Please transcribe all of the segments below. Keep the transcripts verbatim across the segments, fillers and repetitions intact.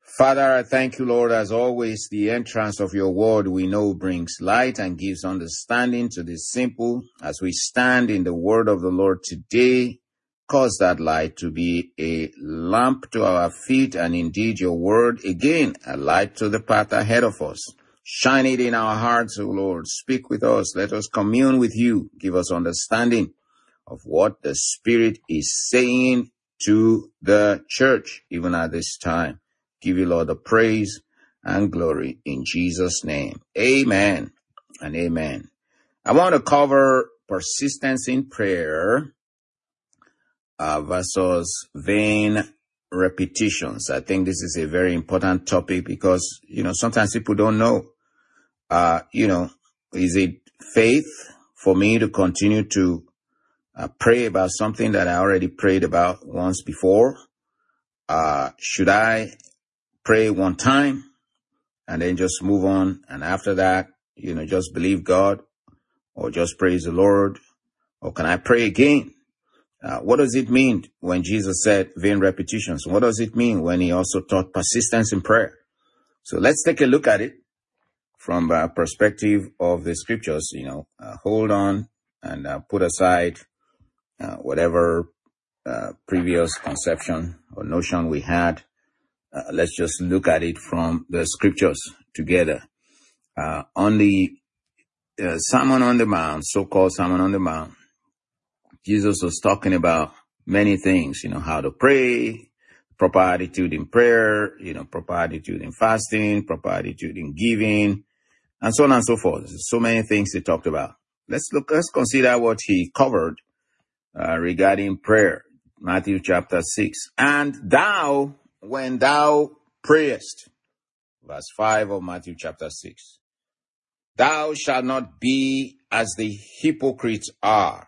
Father, I thank you, Lord, as always. The entrance of your word we know brings light and gives understanding to the simple. As we stand in the word of the Lord today, cause that light to be a lamp to our feet, and indeed your word, again, a light to the path ahead of us. Shine it in our hearts, O Lord. Speak with us. Let us commune with you. Give us understanding of what the Spirit is saying to the church, even at this time. Give you, Lord, the praise and glory in Jesus' name. Amen and amen. I want to cover persistence in prayer uh, versus vain repetitions. I think this is a very important topic because, you know, sometimes people don't know, uh, you know, is it faith for me to continue to uh, pray about something that I already prayed about once before? Uh, should I pray one time and then just move on, and after that, you know, just believe God or just praise the Lord? Or can I pray again? Uh, what does it mean when Jesus said vain repetitions? What does it mean when he also taught persistence in prayer? So let's take a look at it from the perspective of the scriptures. You know, uh, hold on and uh, put aside uh, whatever uh, previous conception or notion we had. Uh, let's just look at it from the scriptures together. Uh, on the uh, Sermon on the Mount, so-called Sermon on the Mount, Jesus was talking about many things, you know, how to pray, proper attitude in prayer, you know, proper attitude in fasting, proper attitude in giving, and so on and so forth. So many things he talked about. Let's look, let's consider what he covered uh, regarding prayer. Matthew chapter six. And thou, when thou prayest, verse five of Matthew chapter six, thou shalt not be as the hypocrites are,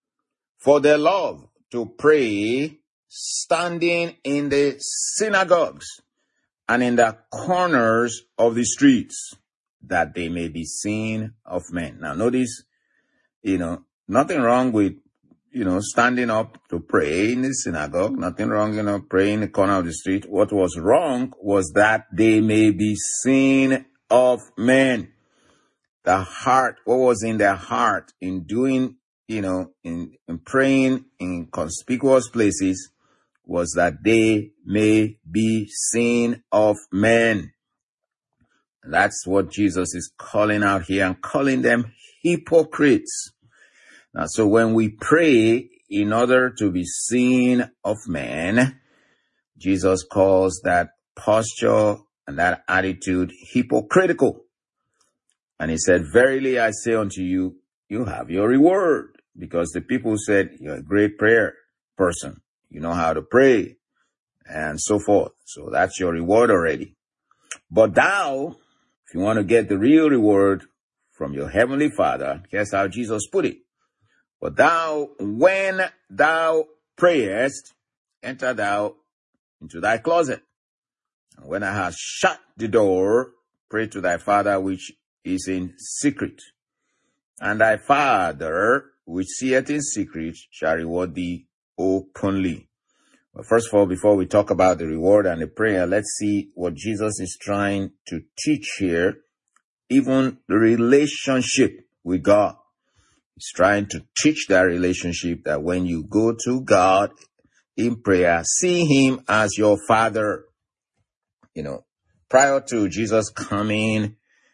for they love to pray standing in the synagogues and in the corners of the streets, that they may be seen of men. Now notice, you know, nothing wrong with, you know, standing up to pray in the synagogue. Nothing wrong, you know, praying in the corner of the street. What was wrong was that they may be seen of men. The heart, what was in their heart in doing, you know, in, in praying in conspicuous places, was that they may be seen of men. That's what Jesus is calling out here and calling them hypocrites. Now, so when we pray in order to be seen of men, Jesus calls that posture and that attitude hypocritical. And he said, verily I say unto you, you have your reward. Because the people said, you're a great prayer person. You know how to pray and so forth. So that's your reward already. But thou, if you want to get the real reward from your heavenly Father, here's how Jesus put it. But thou, when thou prayest, enter thou into thy closet. And when thou hast shut the door, pray to thy Father which is in secret. And thy Father which seeth in secret shall reward thee openly. But first of all, before we talk about the reward and the prayer, let's see what Jesus is trying to teach here. Even the relationship with God. He's trying to teach that relationship, that when you go to God in prayer, see him as your Father. You know, prior to Jesus coming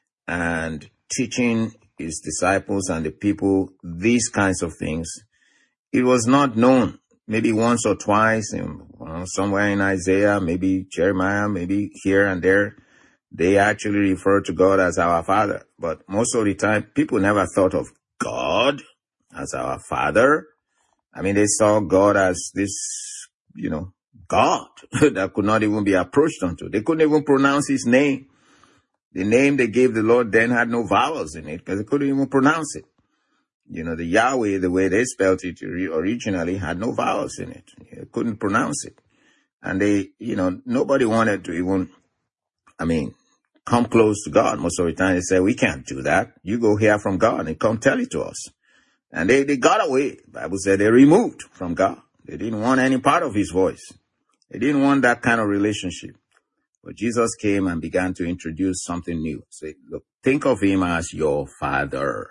and teaching his disciples and the people these kinds of things, it was not known. Maybe once or twice, in, you know, somewhere in Isaiah, maybe Jeremiah, maybe here and there, they actually refer to God as our Father. But most of the time, people never thought of God as our Father. I mean, they saw God as this, you know, God that could not even be approached unto. They couldn't even pronounce his name. The name they gave the Lord then had no vowels in it because they couldn't even pronounce it. You know, the Yahweh, the way they spelled it originally, had no vowels in it. They couldn't pronounce it. And they, you know, nobody wanted to even, I mean, come close to God. Most of the time they say, we can't do that. You go hear from God and come tell it to us. And they, they got away. The Bible said they removed from God. They didn't want any part of his voice. They didn't want that kind of relationship. But Jesus came and began to introduce something new. Say, look, think of him as your Father.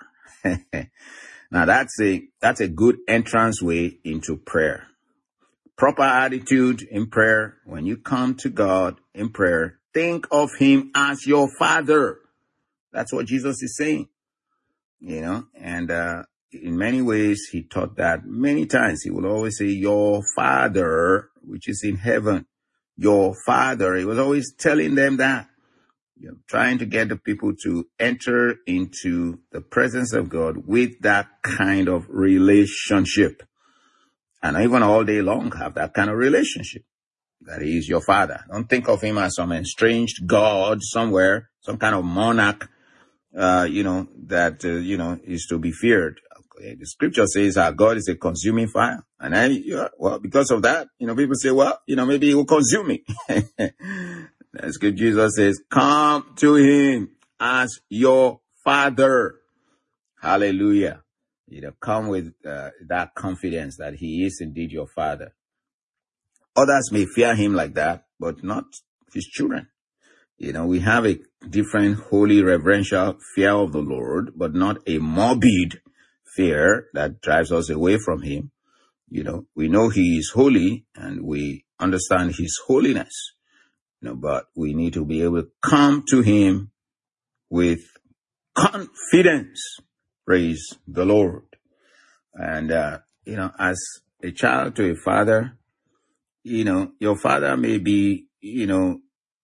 Now that's a, that's a good entrance way into prayer. Proper attitude in prayer. When you come to God in prayer, think of him as your Father. That's what Jesus is saying, you know, and, uh, in many ways, he taught that many times. He would always say, your Father, which is in heaven, your Father. He was always telling them that, you know, trying to get the people to enter into the presence of God with that kind of relationship. And even all day long have that kind of relationship. That he is your Father. Don't think of him as some estranged God somewhere, some kind of monarch, uh, you know, that, uh, you know, is to be feared. Okay. The scripture says our God is a consuming fire. And I, yeah, well, because of that, you know, people say, well, you know, maybe he will consume me. That's good. Jesus says, come to him as your Father. Hallelujah. You know, come with uh, that confidence that he is indeed your Father. Others may fear him like that, but not his children. You know, we have a different holy reverential fear of the Lord, but not a morbid fear that drives us away from him. You know, we know he is holy and we understand his holiness, you know, but we need to be able to come to him with confidence. Praise the Lord. And, uh, you know, as a child to a father, you know, your father may be, you know,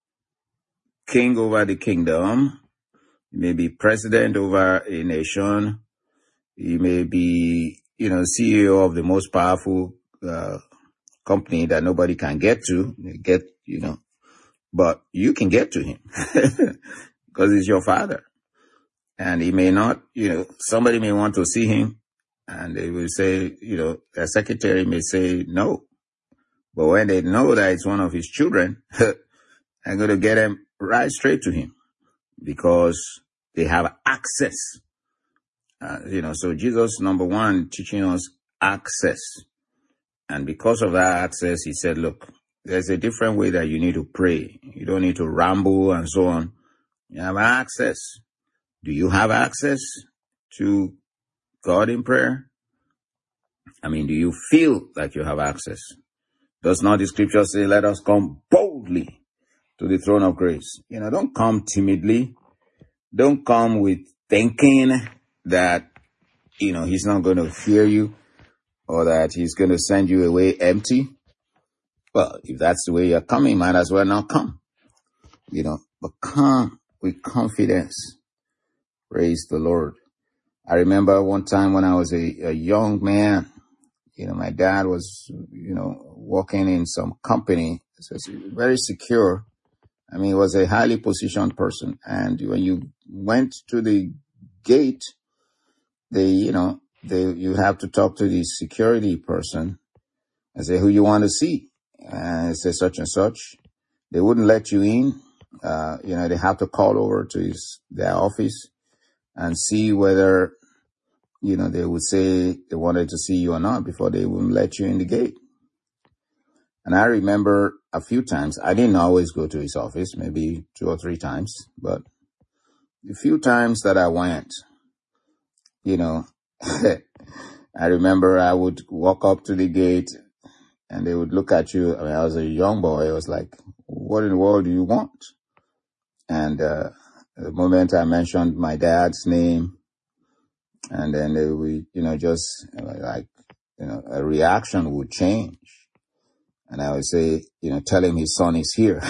king over the kingdom. He may be president over a nation. He may be, you know, C E O of the most powerful uh, company that nobody can get to, get, you know, but you can get to him because he's your father. And he may not, you know, somebody may want to see him and they will say, you know, a secretary may say no. But when they know that it's one of his children, I'm going to get them right straight to him because they have access. Uh, you know, so Jesus, number one, teaching us access. And because of that access, he said, look, there's a different way that you need to pray. You don't need to ramble and so on. You have access. Do you have access to God in prayer? I mean, do you feel like you have access? Does not the scripture say, let us come boldly to the throne of grace? You know, don't come timidly. Don't come with thinking that, you know, he's not going to hear you or that he's going to send you away empty. Well, if that's the way you're coming, might as well not come, you know, but come with confidence. Praise the Lord. I remember one time when I was a, a young man, you know, my dad was, you know, working in some company. So it's very secure. I mean, he was a highly positioned person. And when you went to the gate, they, you know, they, you have to talk to the security person and say who you want to see. And say such and such. They wouldn't let you in. Uh, you know, they have to call over to his, their office and see whether, you know, they would say they wanted to see you or not before they wouldn't let you in the gate. And I remember a few times, I didn't always go to his office, maybe two or three times, but the few times that I went, you know, I remember I would walk up to the gate and they would look at you. I mean, I was a young boy. I was like, what in the world do you want? And uh, the moment I mentioned my dad's name, and then they would, you know, just like, you know, a reaction would change. And I would say, you know, tell him his son is here.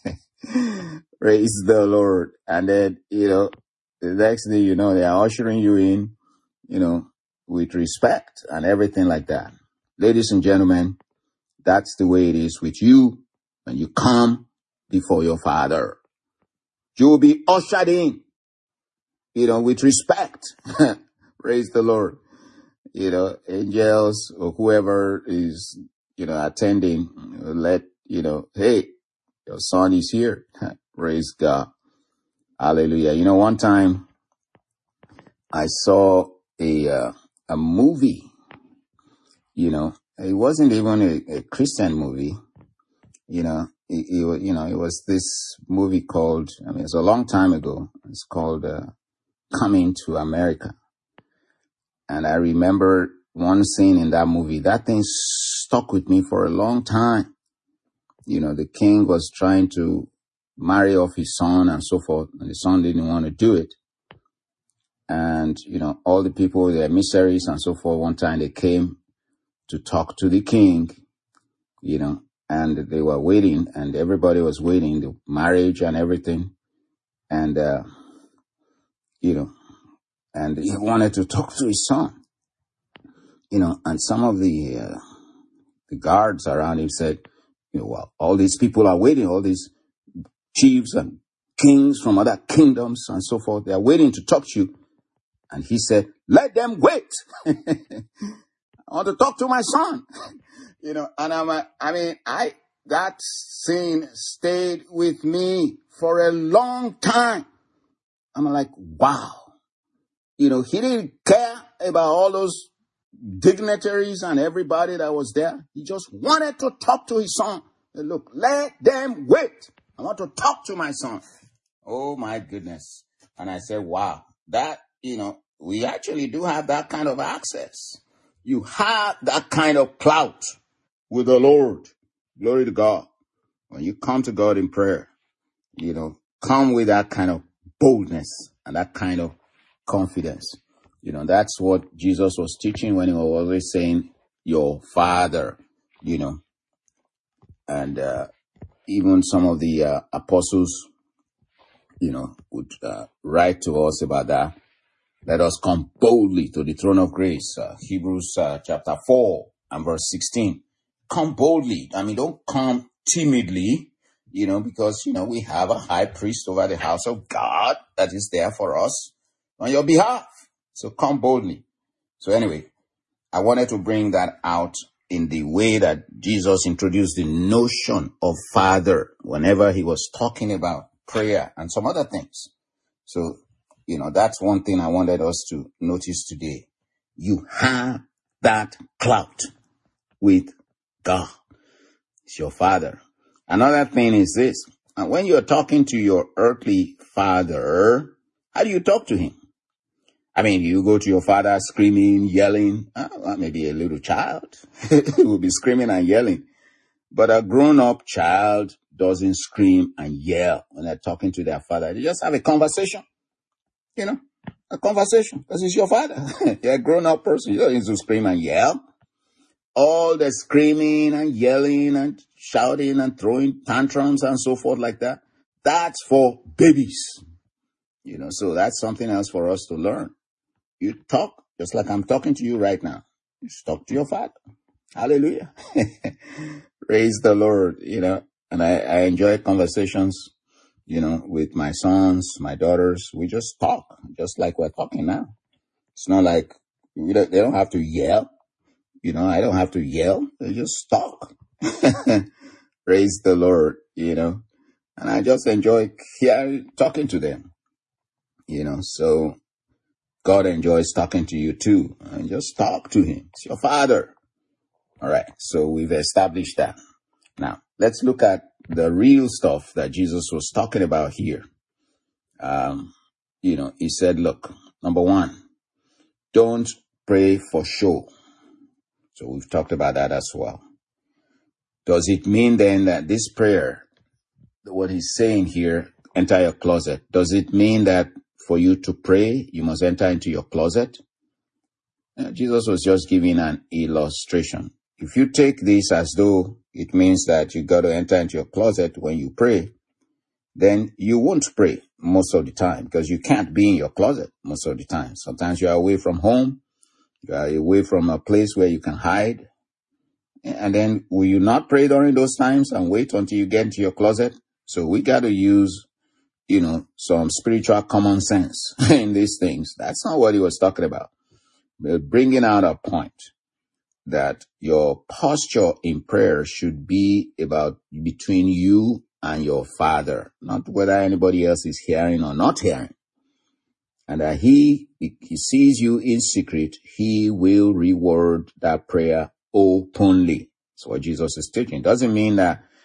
Praise the Lord. And then, you know, the next thing you know, they are ushering you in, you know, with respect and everything like that. Ladies and gentlemen, that's the way it is with you when you come before your Father. You will be ushered in, you know, with respect. Praise the Lord. You know, angels or whoever is, you know, attending, let, you know, hey, your son is here. Praise God. Hallelujah. You know, one time I saw a, uh, a movie, you know, it wasn't even a, a Christian movie, you know, it, it, wa- you know, it was this movie called, I mean, it's a long time ago. It's called uh, Coming to America. And I remember one scene in that movie. That thing stuck with me for a long time. You know, the king was trying to marry off his son and so forth, and the son didn't want to do it. And, you know, all the people, the emissaries and so forth, one time they came to talk to the king, you know, and they were waiting, and everybody was waiting, the marriage and everything. And, uh, you know, and he wanted to talk to his son. You know, and some of the uh, the guards around him said, you know, well, all these people are waiting, all these chiefs and kings from other kingdoms and so forth, they are waiting to talk to you. And he said, let them wait. I want to talk to my son. You know, and I'm, a, I mean, I, that scene stayed with me for a long time. I'm like, wow. You know, he didn't care about all those dignitaries and everybody that was there. He just wanted to talk to his son. Look, let them wait. I want to talk to my son. Oh my goodness. And I said, wow, that, you know, we actually do have that kind of access. You have that kind of clout with the Lord. Glory to God. When you come to God in prayer, you know, come with that kind of boldness and that kind of confidence. You know, that's what Jesus was teaching when he was always saying, your Father, you know. And uh, even some of the uh, apostles, you know, would uh, write to us about that. Let us come boldly to the throne of grace. Uh, Hebrews uh, chapter four and verse sixteen. Come boldly. I mean, don't come timidly, you know, because, you know, we have a high priest over the house of God that is there for us on your behalf. So come boldly. So anyway, I wanted to bring that out in the way that Jesus introduced the notion of Father whenever he was talking about prayer and some other things. So, you know, that's one thing I wanted us to notice today. You have that clout with God. It's your Father. Another thing is this. And when you're talking to your earthly father, how do you talk to him? I mean, you go to your father screaming, yelling. Uh, well, maybe a little child will be screaming and yelling. But a grown-up child doesn't scream and yell when they're talking to their father. They just have a conversation, you know, a conversation because it's your father. You're a grown-up person. You don't need to scream and yell. All the screaming and yelling and shouting and throwing tantrums and so forth like that, that's for babies. You know, so that's something else for us to learn. You talk just like I'm talking to you right now. You talk to your father. Hallelujah. Praise the Lord, you know. And I, I enjoy conversations, you know, with my sons, my daughters. We just talk, just like we're talking now. It's not like we don't, they don't have to yell. You know, I don't have to yell. They just talk. Praise the Lord, you know. And I just enjoy hearing, talking to them, you know. So God enjoys talking to you too. And just talk to him. It's your father. All right. So we've established that. Now, let's look at the real stuff that Jesus was talking about here. Um, you know, he said, look, number one, don't pray for show. So we've talked about that as well. Does it mean then that this prayer, what he's saying here, enter your closet, does it mean that for you to pray, you must enter into your closet? Uh, Jesus was just giving an illustration. If you take this as though it means that you got to enter into your closet when you pray, then you won't pray most of the time because you can't be in your closet most of the time. Sometimes you are away from home. You are away from a place where you can hide. And then will you not pray during those times and wait until you get into your closet? So we got to use, you know, some spiritual common sense in these things. That's not what he was talking about. But bringing out a point that your posture in prayer should be about between you and your Father, not whether anybody else is hearing or not hearing. And that he, he sees you in secret, he will reward that prayer openly. That's what Jesus is teaching. Doesn't mean that,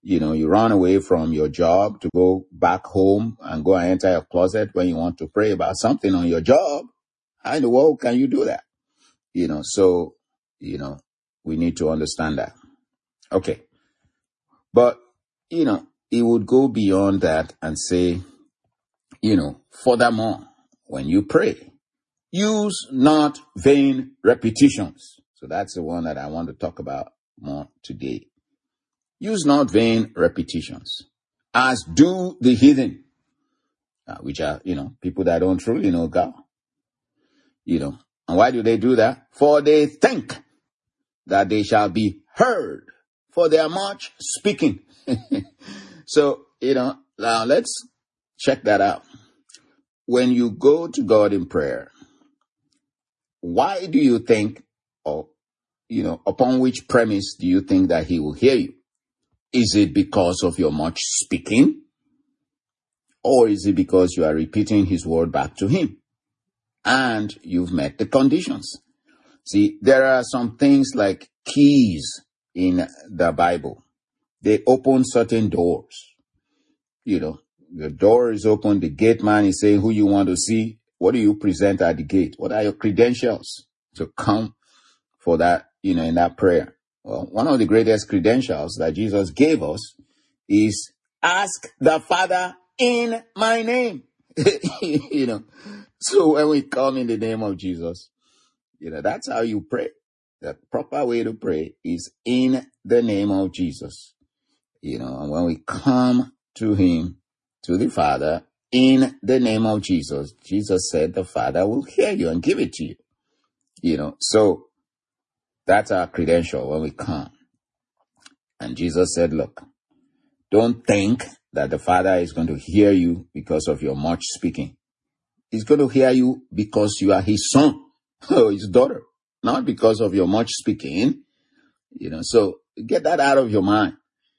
you know, you run away from your job to go back home and go and enter your closet when you want to pray about something on your job. How in the world can you do that? You know, so, you know, we need to understand that. Okay. But, you know, it would go beyond that and say, you know, furthermore, when you pray, use not vain repetitions. So that's the one that I want to talk about more today. Use not vain repetitions, as do the heathen, uh, which are, you know, people that don't truly know God. You know, and why do they do that? For they think that they shall be heard for their much speaking. So, you know, now let's check that out. When you go to God in prayer, why do you think, or, you know, upon which premise do you think that he will hear you? Is it because of your much speaking? Or is it because you are repeating his word back to him and you've met the conditions? See, there are some things like keys in the Bible. They open certain doors. You know, the door is open, the gate man is saying who you want to see. What do you present at the gate? What are your credentials to come for that, you know, in that prayer? Well, one of the greatest credentials that Jesus gave us is ask the Father in my name. You know, so when we come in the name of Jesus, you know, that's how you pray. The proper way to pray is in the name of Jesus. You know, and when we come to him, to the Father, in the name of Jesus, Jesus said the Father will hear you and give it to you. You know, so that's our credential when we come. And Jesus said, look, don't think that the Father is going to hear you because of your much speaking. He's going to hear you because you are his son or his daughter, not because of your much speaking. You know, so get that out of your mind.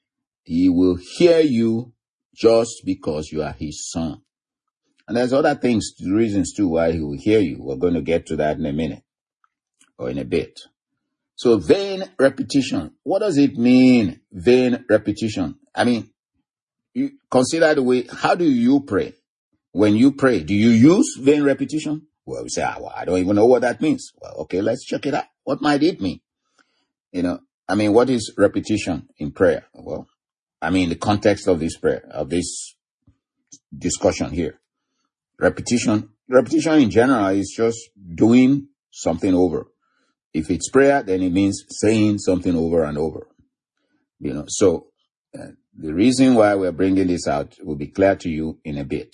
He will hear you just because you are his son. And there's other things, reasons too why he will hear you. We're going to get to that in a minute or in a bit. So vain repetition. What does it mean, vain repetition? I mean, you consider the way, how do you pray? When you pray, do you use vain repetition? Well, we say, ah, well, I don't even know what that means. Well, okay, let's check it out. What might it mean? You know, I mean, what is repetition in prayer? Well, I mean, the context of this prayer, of this discussion here. Repetition, repetition in general is just doing something over. If it's prayer, then it means saying something over and over. You know, so uh, the reason why we're bringing this out will be clear to you in a bit.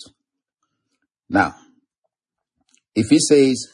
Now, if he says,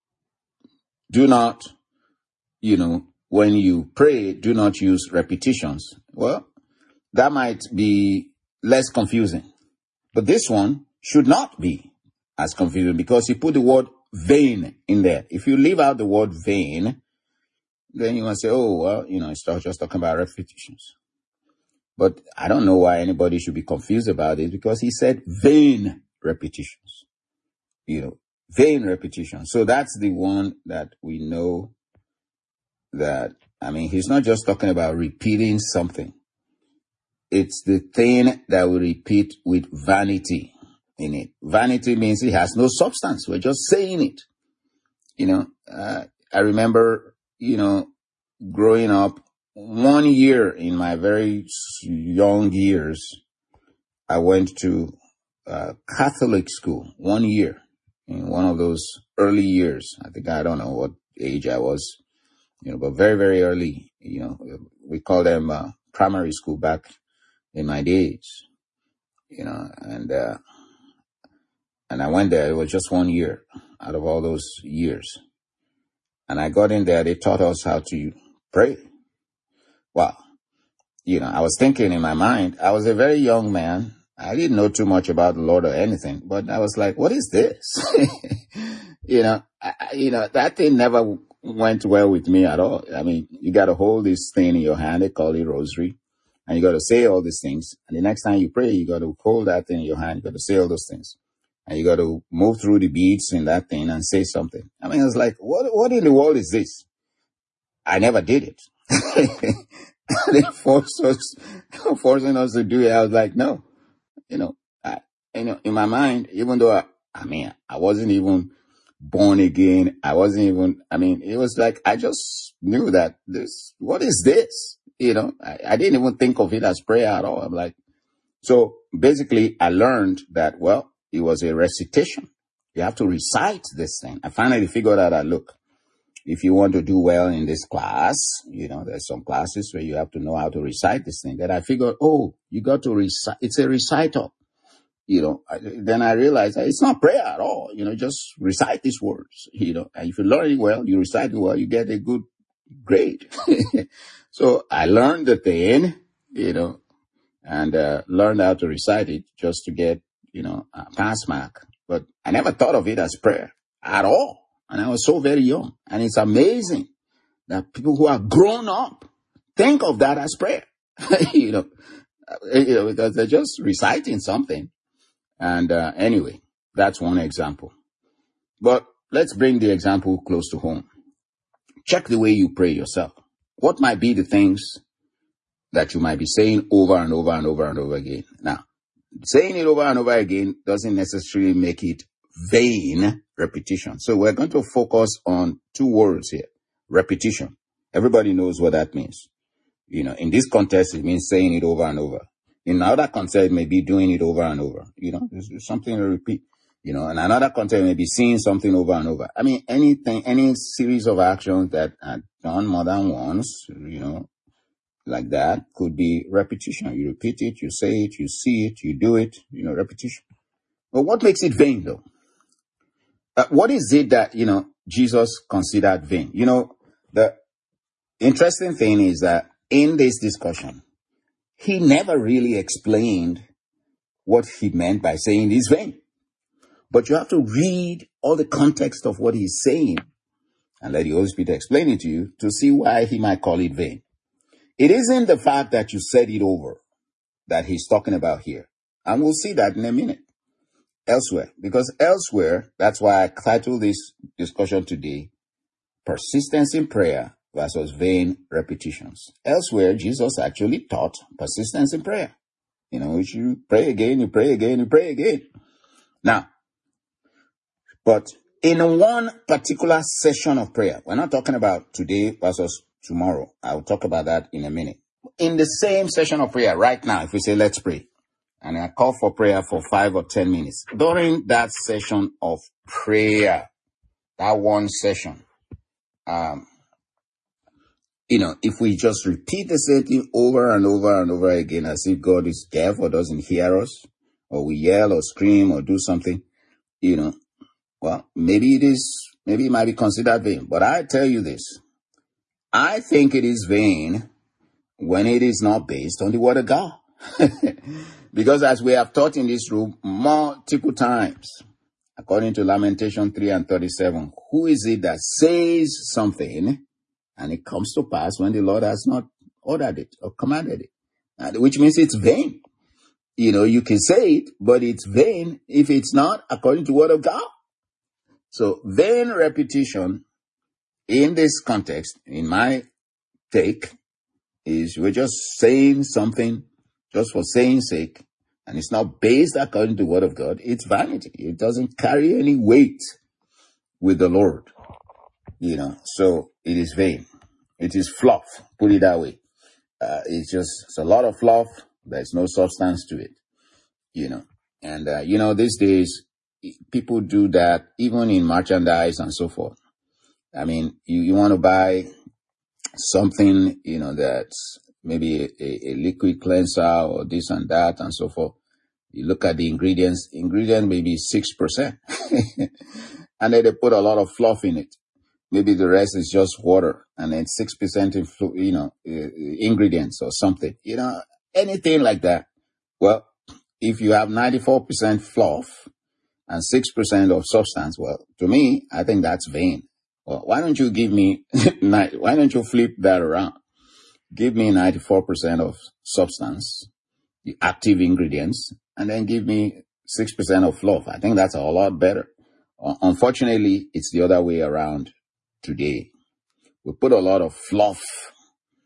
do not, you know, when you pray, do not use repetitions, well, that might be less confusing. But this one should not be as confusing because he put the word vain in there. If you leave out the word vain, then you want to say, oh, well, you know, it's just talking about repetitions. But I don't know why anybody should be confused about it because he said vain repetitions. You know, vain repetitions. So that's the one that we know that, I mean, he's not just talking about repeating something. It's the thing that we repeat with vanity in it. Vanity means it has no substance. We're just saying it. You know, uh, I remember, you know, growing up, one year in my very young years, I went to uh, Catholic school, one year, in one of those early years. I think I don't know what age I was, you know, but very, very early, you know, we call them uh, primary school back in my days, you know, and, uh, and I went there. It was just one year out of all those years. And I got in there. They taught us how to pray. Wow. You know, I was thinking in my mind, I was a very young man. I didn't know too much about the Lord or anything, but I was like, what is this? you know, I, you know, that thing never went well with me at all. I mean, you got to hold this thing in your hand. They call it rosary. And you got to say all these things. And the next time you pray, you got to hold that thing in your hand. You got to say all those things. And you got to move through the beads in that thing and say something. I mean, it's like, what, what in the world is this? I never did it. they forced us, forcing us to do it. I was like, no, you know, I, you know, in my mind, even though I, I mean, I wasn't even born again. I wasn't even, I mean, it was like, I just knew that this, what is this? You know, I, I didn't even think of it as prayer at all. I'm like, so basically I learned that, well, it was a recitation. You have to recite this thing. I finally figured out that, look, if you want to do well in this class, you know, there's some classes where you have to know how to recite this thing. That I figured, oh, you got to recite. It's a recital. You know, I, then I realized that it's not prayer at all. You know, just recite these words, you know, and if you learn it well, you recite it well, you get a good grade. So I learned the thing, you know, and uh, learned how to recite it just to get, you know, a pass mark. But I never thought of it as prayer at all. And I was so very young. And it's amazing that people who are grown up think of that as prayer, you know, you know, because they're just reciting something. And uh, anyway, that's one example. But let's bring the example close to home. Check the way you pray yourself. What might be the things that you might be saying over and over and over and over again? Now, saying it over and over again doesn't necessarily make it vain repetition. So we're going to focus on two words here. Repetition. Everybody knows what that means. You know, in this context, it means saying it over and over. In another context, it may be doing it over and over. You know, there's something to repeat. You know, in another context, may be seeing something over and over. I mean, anything, any series of actions that are done more than once, you know, like that could be repetition. You repeat it, you say it, you see it, you do it, you know, repetition. But what makes it vain though? Uh, what is it that, you know, Jesus considered vain? You know, the interesting thing is that in this discussion, he never really explained what he meant by saying it's vain. But you have to read all the context of what he's saying and let the Holy Spirit explain it to you to see why he might call it vain. It isn't the fact that you said it over that he's talking about here. And we'll see that in a minute. Elsewhere. Because elsewhere, that's why I titled this discussion today, Persistence in Prayer versus Vain Repetitions. Elsewhere, Jesus actually taught persistence in prayer. You know, you pray again, you pray again, you pray again. Now, but in one particular session of prayer, we're not talking about today versus tomorrow. I'll talk about that in a minute. In the same session of prayer right now, if we say, let's pray, and I call for prayer for five or ten minutes, during that session of prayer, that one session, um, you know, if we just repeat the same thing over and over and over again, as if God is deaf or doesn't hear us, or we yell or scream or do something, you know, well, maybe it is, maybe it might be considered vain. But I tell you this, I think it is vain when it is not based on the word of God. Because as we have taught in this room multiple times, according to Lamentation three and thirty-seven, who is it that says something and it comes to pass when the Lord has not ordered it or commanded it? And which means it's vain. You know, you can say it, but it's vain if it's not according to the word of God. So vain repetition in this context, in my take, is we're just saying something just for saying sake, and it's not based according to the word of God. It's vanity. It doesn't carry any weight with the Lord, you know, so it is vain. It is fluff, put it that way. Uh, it's just, it's a lot of fluff. There's no substance to it, you know, and, uh, you know, these days, people do that even in merchandise and so forth. I mean, you, you want to buy something, you know, that's maybe a, a liquid cleanser or this and that and so forth. You look at the ingredients, ingredient maybe six percent. And then they put a lot of fluff in it. Maybe the rest is just water and then six percent, in, you know, ingredients or something, you know, anything like that. Well, if you have ninety-four percent fluff and six percent of substance, well, to me, I think that's vain. Well, why don't you give me, why don't you flip that around? Give me ninety-four percent of substance, the active ingredients, and then give me six percent of fluff. I think that's a lot better. Uh, unfortunately, it's the other way around today. We put a lot of fluff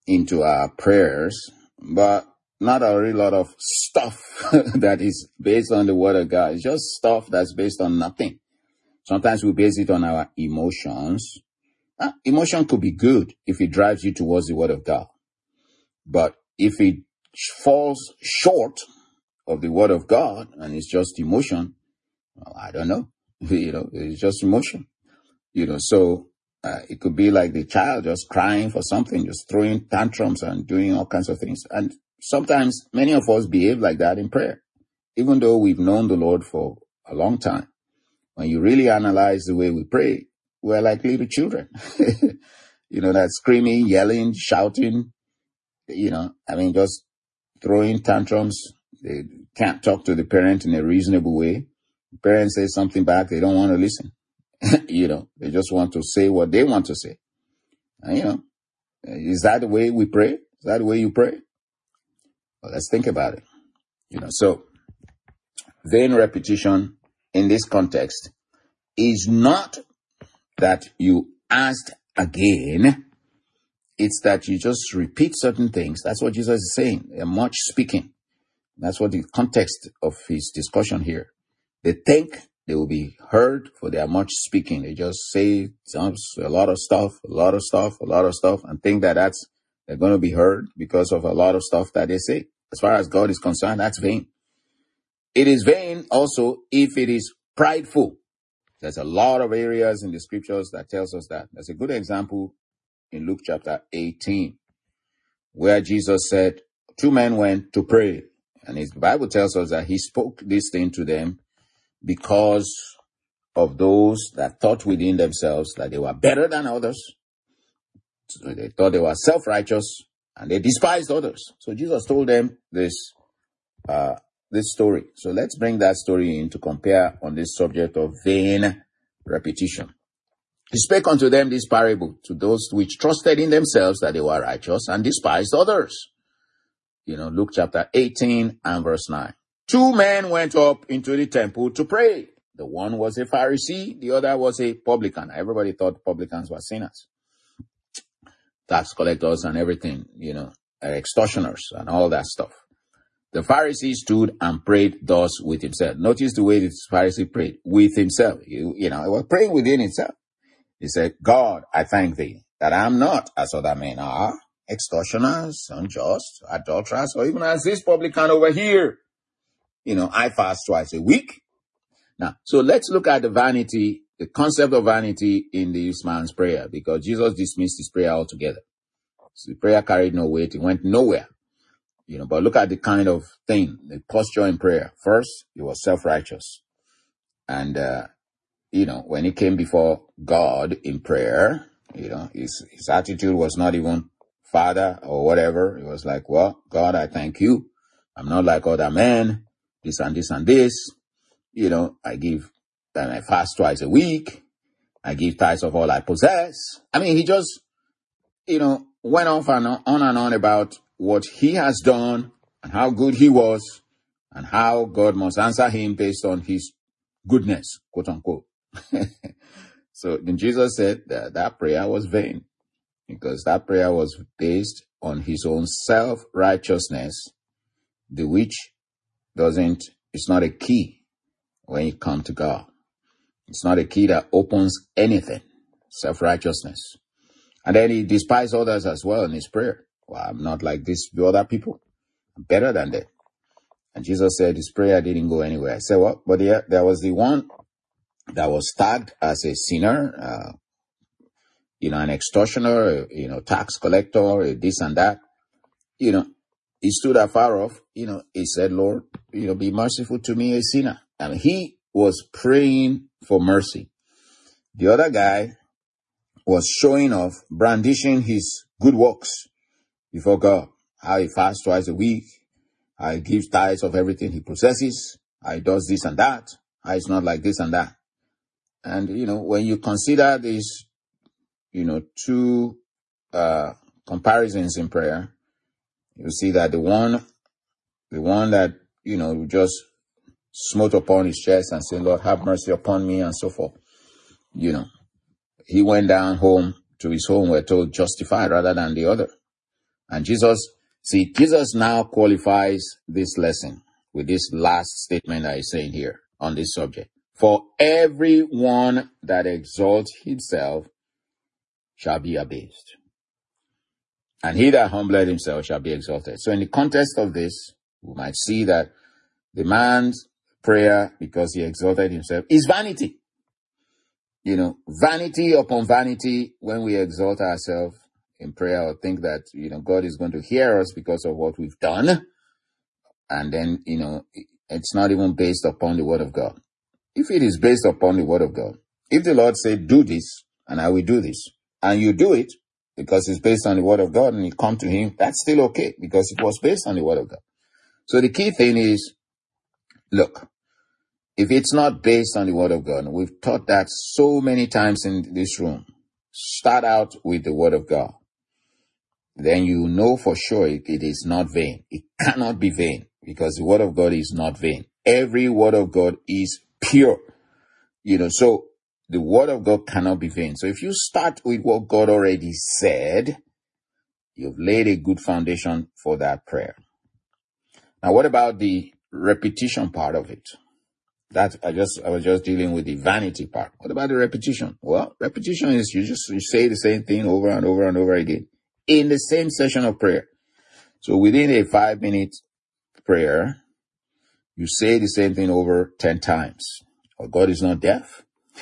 into our prayers, but not a real lot of stuff that is based on the word of God. It's just stuff that's based on nothing. Sometimes we base it on our emotions. Uh, emotion could be good if it drives you towards the word of God. But if it falls short of the word of God and it's just emotion, well, I don't know. You know, it's just emotion. You know, so uh, it could be like the child just crying for something, just throwing tantrums and doing all kinds of things. And sometimes many of us behave like that in prayer, even though we've known the Lord for a long time. When you really analyze the way we pray, we're like little children, you know, that screaming, yelling, shouting, you know, I mean, just throwing tantrums. They can't talk to the parent in a reasonable way. The parent says something back, they don't want to listen. You know, they just want to say what they want to say. And, you know, is that the way we pray? Is that the way you pray? Well, let's think about it. You know, so vain repetition in this context is not that you asked again. It's that you just repeat certain things. That's what Jesus is saying. They're much speaking. That's what the context of his discussion here. They think they will be heard for their much speaking. They just say some, a lot of stuff, a lot of stuff, a lot of stuff, and think that that's, they're going to be heard because of a lot of stuff that they say. As far as God is concerned, that's vain. It is vain also if it is prideful. There's a lot of areas in the scriptures that tells us that. There's a good example in Luke chapter eighteen, where Jesus said, two men went to pray. And his Bible tells us that he spoke this thing to them because of those that thought within themselves that they were better than others. So they thought they were self-righteous and they despised others. So Jesus told them this, uh, this story. So let's bring that story in to compare on this subject of vain repetition. He spake unto them this parable to those which trusted in themselves that they were righteous and despised others. You know, Luke chapter eighteen and verse nine. Two men went up into the temple to pray. The one was a Pharisee, the other was a publican. Everybody thought publicans were sinners, tax collectors and everything, you know, extortioners and all that stuff. The Pharisee stood and prayed thus with himself. Notice the way this Pharisee prayed with himself. You, you know, he was praying within himself. He said, God, I thank thee that I am not as other men are, extortioners, unjust, adulterers, or even as this publican over here. You know, I fast twice a week. Now, so let's look at the vanity, the concept of vanity in this man's prayer, because Jesus dismissed his prayer altogether. So the prayer carried no weight. It went nowhere. You know, but look at the kind of thing, the posture in prayer. First, he was self-righteous. And, uh, you know, when he came before God in prayer, you know, his, his attitude was not even Father or whatever. It was like, well, God, I thank you. I'm not like other men, this and this and this. You know, I give, and I fast twice a week. I give tithes of all I possess. I mean, he just, you know, went off and on, on and on about what he has done and how good he was and how God must answer him based on his goodness, quote unquote. So then Jesus said that that prayer was vain because that prayer was based on his own self-righteousness, the which doesn't, it's not a key when you come to God. It's not a key that opens anything, self-righteousness. And then he despised others as well in his prayer. Well, I'm not like these other people. I'm better than them. And Jesus said his prayer didn't go anywhere. I said, well, but there, there was the one that was tagged as a sinner, uh, you know, an extortioner, you know, tax collector, this and that. You know, he stood afar off, you know, he said, Lord, you know, be merciful to me, a sinner. And he was praying for mercy. The other guy was showing off, brandishing his good works before God. How he fasts twice a week, how he gives tithes of everything he possesses, how he does this and that, how he's not like this and that. And, you know, when you consider these, you know, two uh, comparisons in prayer, you see that the one, the one that, you know, just smote upon his chest and said, Lord, have mercy upon me and so forth. You know, he went down home to his home, we're told, justified rather than the other. And Jesus, see, Jesus now qualifies this lesson with this last statement that he's saying here on this subject. For everyone that exalts himself shall be abased, and he that humbleth himself shall be exalted. So in the context of this, we might see that the man's prayer, because he exalted himself, is vanity. You know, vanity upon vanity when we exalt ourselves in prayer or think that, you know, God is going to hear us because of what we've done. And then, you know, it's not even based upon the word of God. If it is based upon the word of God, if the Lord said, do this, and I will do this, and you do it because it's based on the word of God and you come to him, that's still okay because it was based on the word of God. So the key thing is, look, if it's not based on the word of God, we've taught that so many times in this room, start out with the word of God. Then you know for sure it, it is not vain. It cannot be vain because the word of God is not vain. Every word of God is pure. You know, so the word of God cannot be vain. So if you start with what God already said, you've laid a good foundation for that prayer. Now, what about the repetition part of it? That I just, I was just dealing with the vanity part. What about the repetition? Well, repetition is you just, you say the same thing over and over and over again in the same session of prayer. So within a five minute prayer, you say the same thing over ten times. Well, God is not deaf.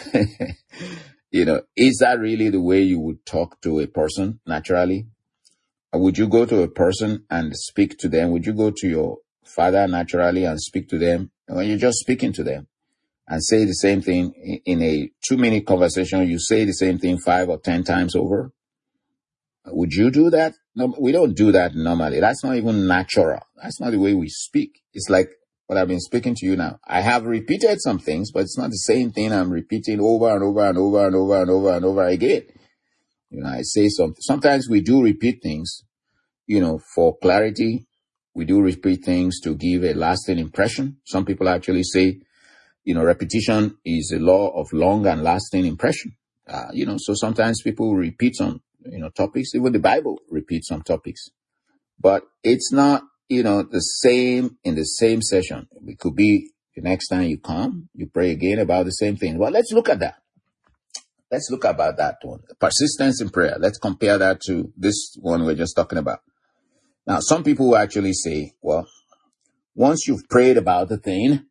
You know, is that really the way you would talk to a person naturally? Or would you go to a person and speak to them? Would you go to your father naturally and speak to them? When you're just speaking to them and say the same thing in a two minute conversation, you say the same thing five or ten times over. Would you do that? No, we don't do that normally. That's not even natural. That's not the way we speak. It's like what I've been speaking to you now. I have repeated some things, but it's not the same thing I'm repeating over and over and over and over and over and over again. You know, I say something. Sometimes we do repeat things, you know, for clarity. We do repeat things to give a lasting impression. Some people actually say, you know, repetition is a law of long and lasting impression. Uh, you know, so sometimes people repeat some, you know, topics. Even the Bible repeats some topics. But it's not, you know, the same in the same session. It could be the next time you come, you pray again about the same thing. Well, let's look at that. Let's look about that one. Persistence in prayer. Let's compare that to this one we're just talking about. Now, some people will actually say, well, once you've prayed about the thing,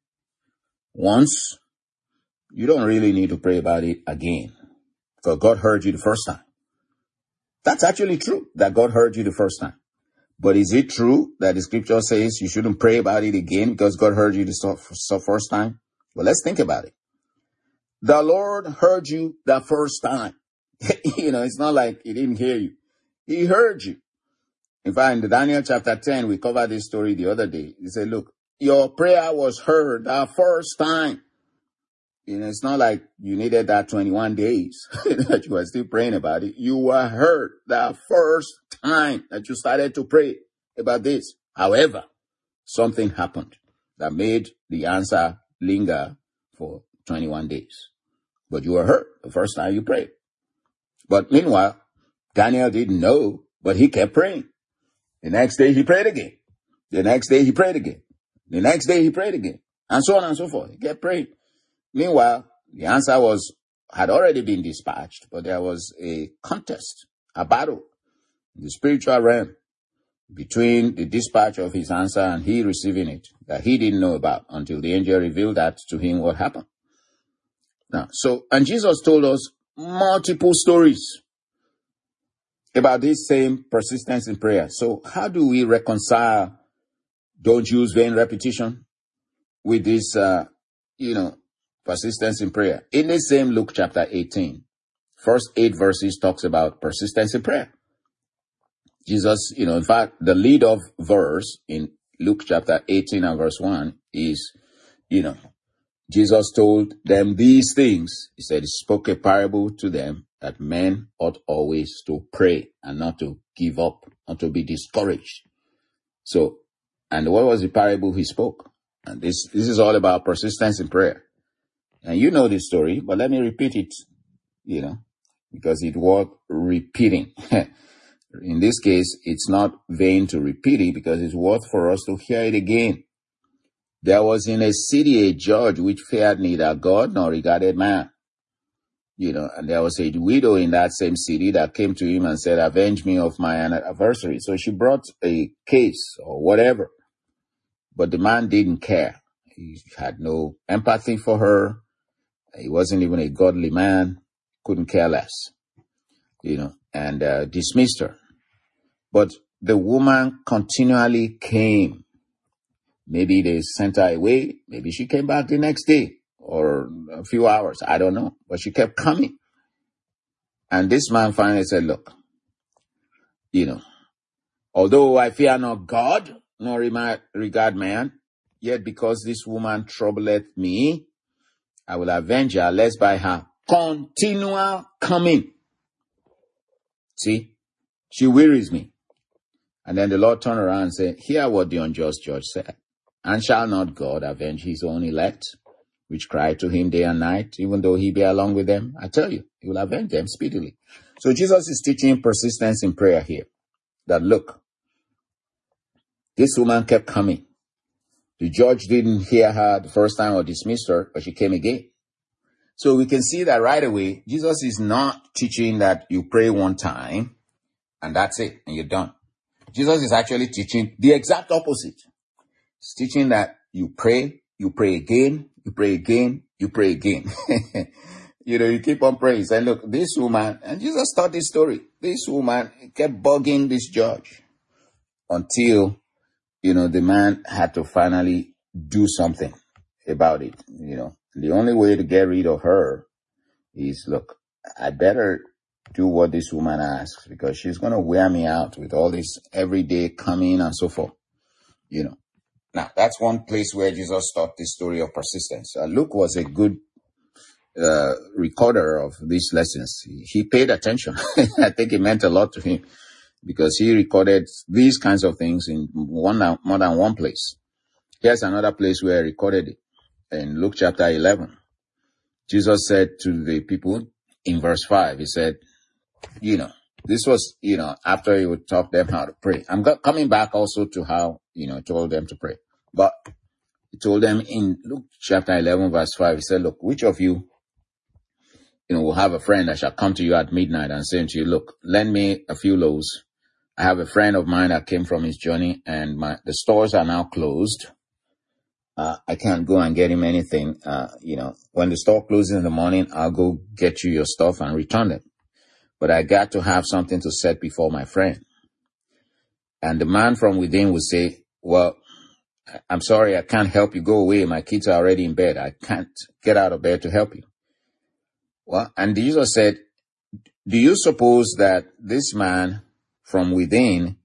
once, you don't really need to pray about it again, because God heard you the first time. That's actually true, that God heard you the first time. But is it true that the scripture says you shouldn't pray about it again because God heard you the first time? Well, let's think about it. The Lord heard you the first time. You know, it's not like he didn't hear you. He heard you. In fact, in Daniel chapter ten, we covered this story the other day. He said, look, your prayer was heard the first time. You know, it's not like you needed that twenty-one days that you were still praying about it. You were heard the first time that you started to pray about this. However, something happened that made the answer linger for twenty-one days. But you were heard the first time you prayed. But meanwhile, Daniel didn't know, but he kept praying. The next day he prayed again. The next day he prayed again. The next day he prayed again. And so on and so forth. He kept praying. Meanwhile, the answer was, had already been dispatched, but there was a contest, a battle in the spiritual realm between the dispatch of his answer and he receiving it that he didn't know about until the angel revealed that to him what happened. Now, so, and Jesus told us multiple stories about this same persistence in prayer. So how do we reconcile don't use vain repetition with this, uh, you know, persistence in prayer? In the same Luke chapter eighteen, first eight verses talks about persistence in prayer. Jesus, you know, in fact, the lead of verse in Luke chapter eighteen and verse one is, you know, Jesus told them these things. He said, he spoke a parable to them that men ought always to pray and not to give up, not to be discouraged. So, and what was the parable he spoke? And this, this is all about persistence in prayer. And you know this story, but let me repeat it, you know, because it was repeating. In this case, it's not vain to repeat it because it's worth for us to hear it again. There was in a city a judge which feared neither God nor regarded man. You know, and there was a widow in that same city that came to him and said, avenge me of my adversary. So she brought a case or whatever. But the man didn't care. He had no empathy for her. He wasn't even a godly man. Couldn't care less, you know, and uh, dismissed her. But the woman continually came. Maybe they sent her away. Maybe she came back the next day or a few hours. I don't know. But she kept coming. And this man finally said, look, you know, although I fear not God, nor regard man, yet because this woman troubleth me, I will avenge her, lest by her continual coming. See, she wearies me. And then the Lord turned around and said, hear what the unjust judge said. And shall not God avenge his own elect, which cry to him day and night, even though he be along with them? I tell you, he will avenge them speedily. So Jesus is teaching persistence in prayer here. That look, this woman kept coming. The judge didn't hear her the first time or dismissed her, but she came again. So we can see that right away, Jesus is not teaching that you pray one time and that's it, and you're done. Jesus is actually teaching the exact opposite. He's teaching that you pray, you pray again, you pray again, you pray again. You know, you keep on praying. Say, look, this woman, and Jesus taught this story. This woman kept bugging this judge until, you know, the man had to finally do something about it. You know, the only way to get rid of her is, look, I better do what this woman asks because she's going to wear me out with all this everyday coming and so forth. You know, now that's one place where Jesus taught this story of persistence. Uh, Luke was a good uh, recorder of these lessons. He, he paid attention. I think it meant a lot to him because he recorded these kinds of things in one more than one place. Here's another place where he recorded it in Luke chapter eleven. Jesus said to the people in verse five, he said, you know, this was, you know, after he would taught them how to pray. I'm go- coming back also to how, you know, he told them to pray. But he told them in Luke chapter eleven, verse five, he said, look, which of you, you know, will have a friend that shall come to you at midnight and say to you, look, lend me a few loaves. I have a friend of mine that came from his journey and my the stores are now closed. Uh, I can't go and get him anything. Uh, you know, when the store closes in the morning, I'll go get you your stuff and return it. But I got to have something to set before my friend. And the man from within would say, well, I'm sorry, I can't help you. Go away. My kids are already in bed. I can't get out of bed to help you. Well, and Jesus said, do you suppose that this man from within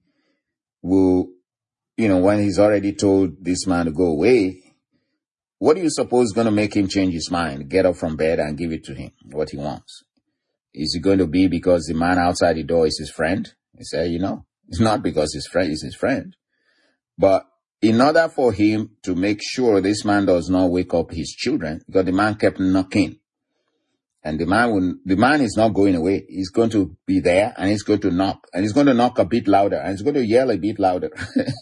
will, you know, when he's already told this man to go away, what do you suppose is going to make him change his mind, get up from bed and give it to him, what he wants? Is it going to be because the man outside the door is his friend? He said, you know, it's not because his friend is his friend. But in order for him to make sure this man does not wake up his children, because the man kept knocking, and the man will, the man is not going away. He's going to be there and he's going to knock, and he's going to knock a bit louder, and he's going to yell a bit louder.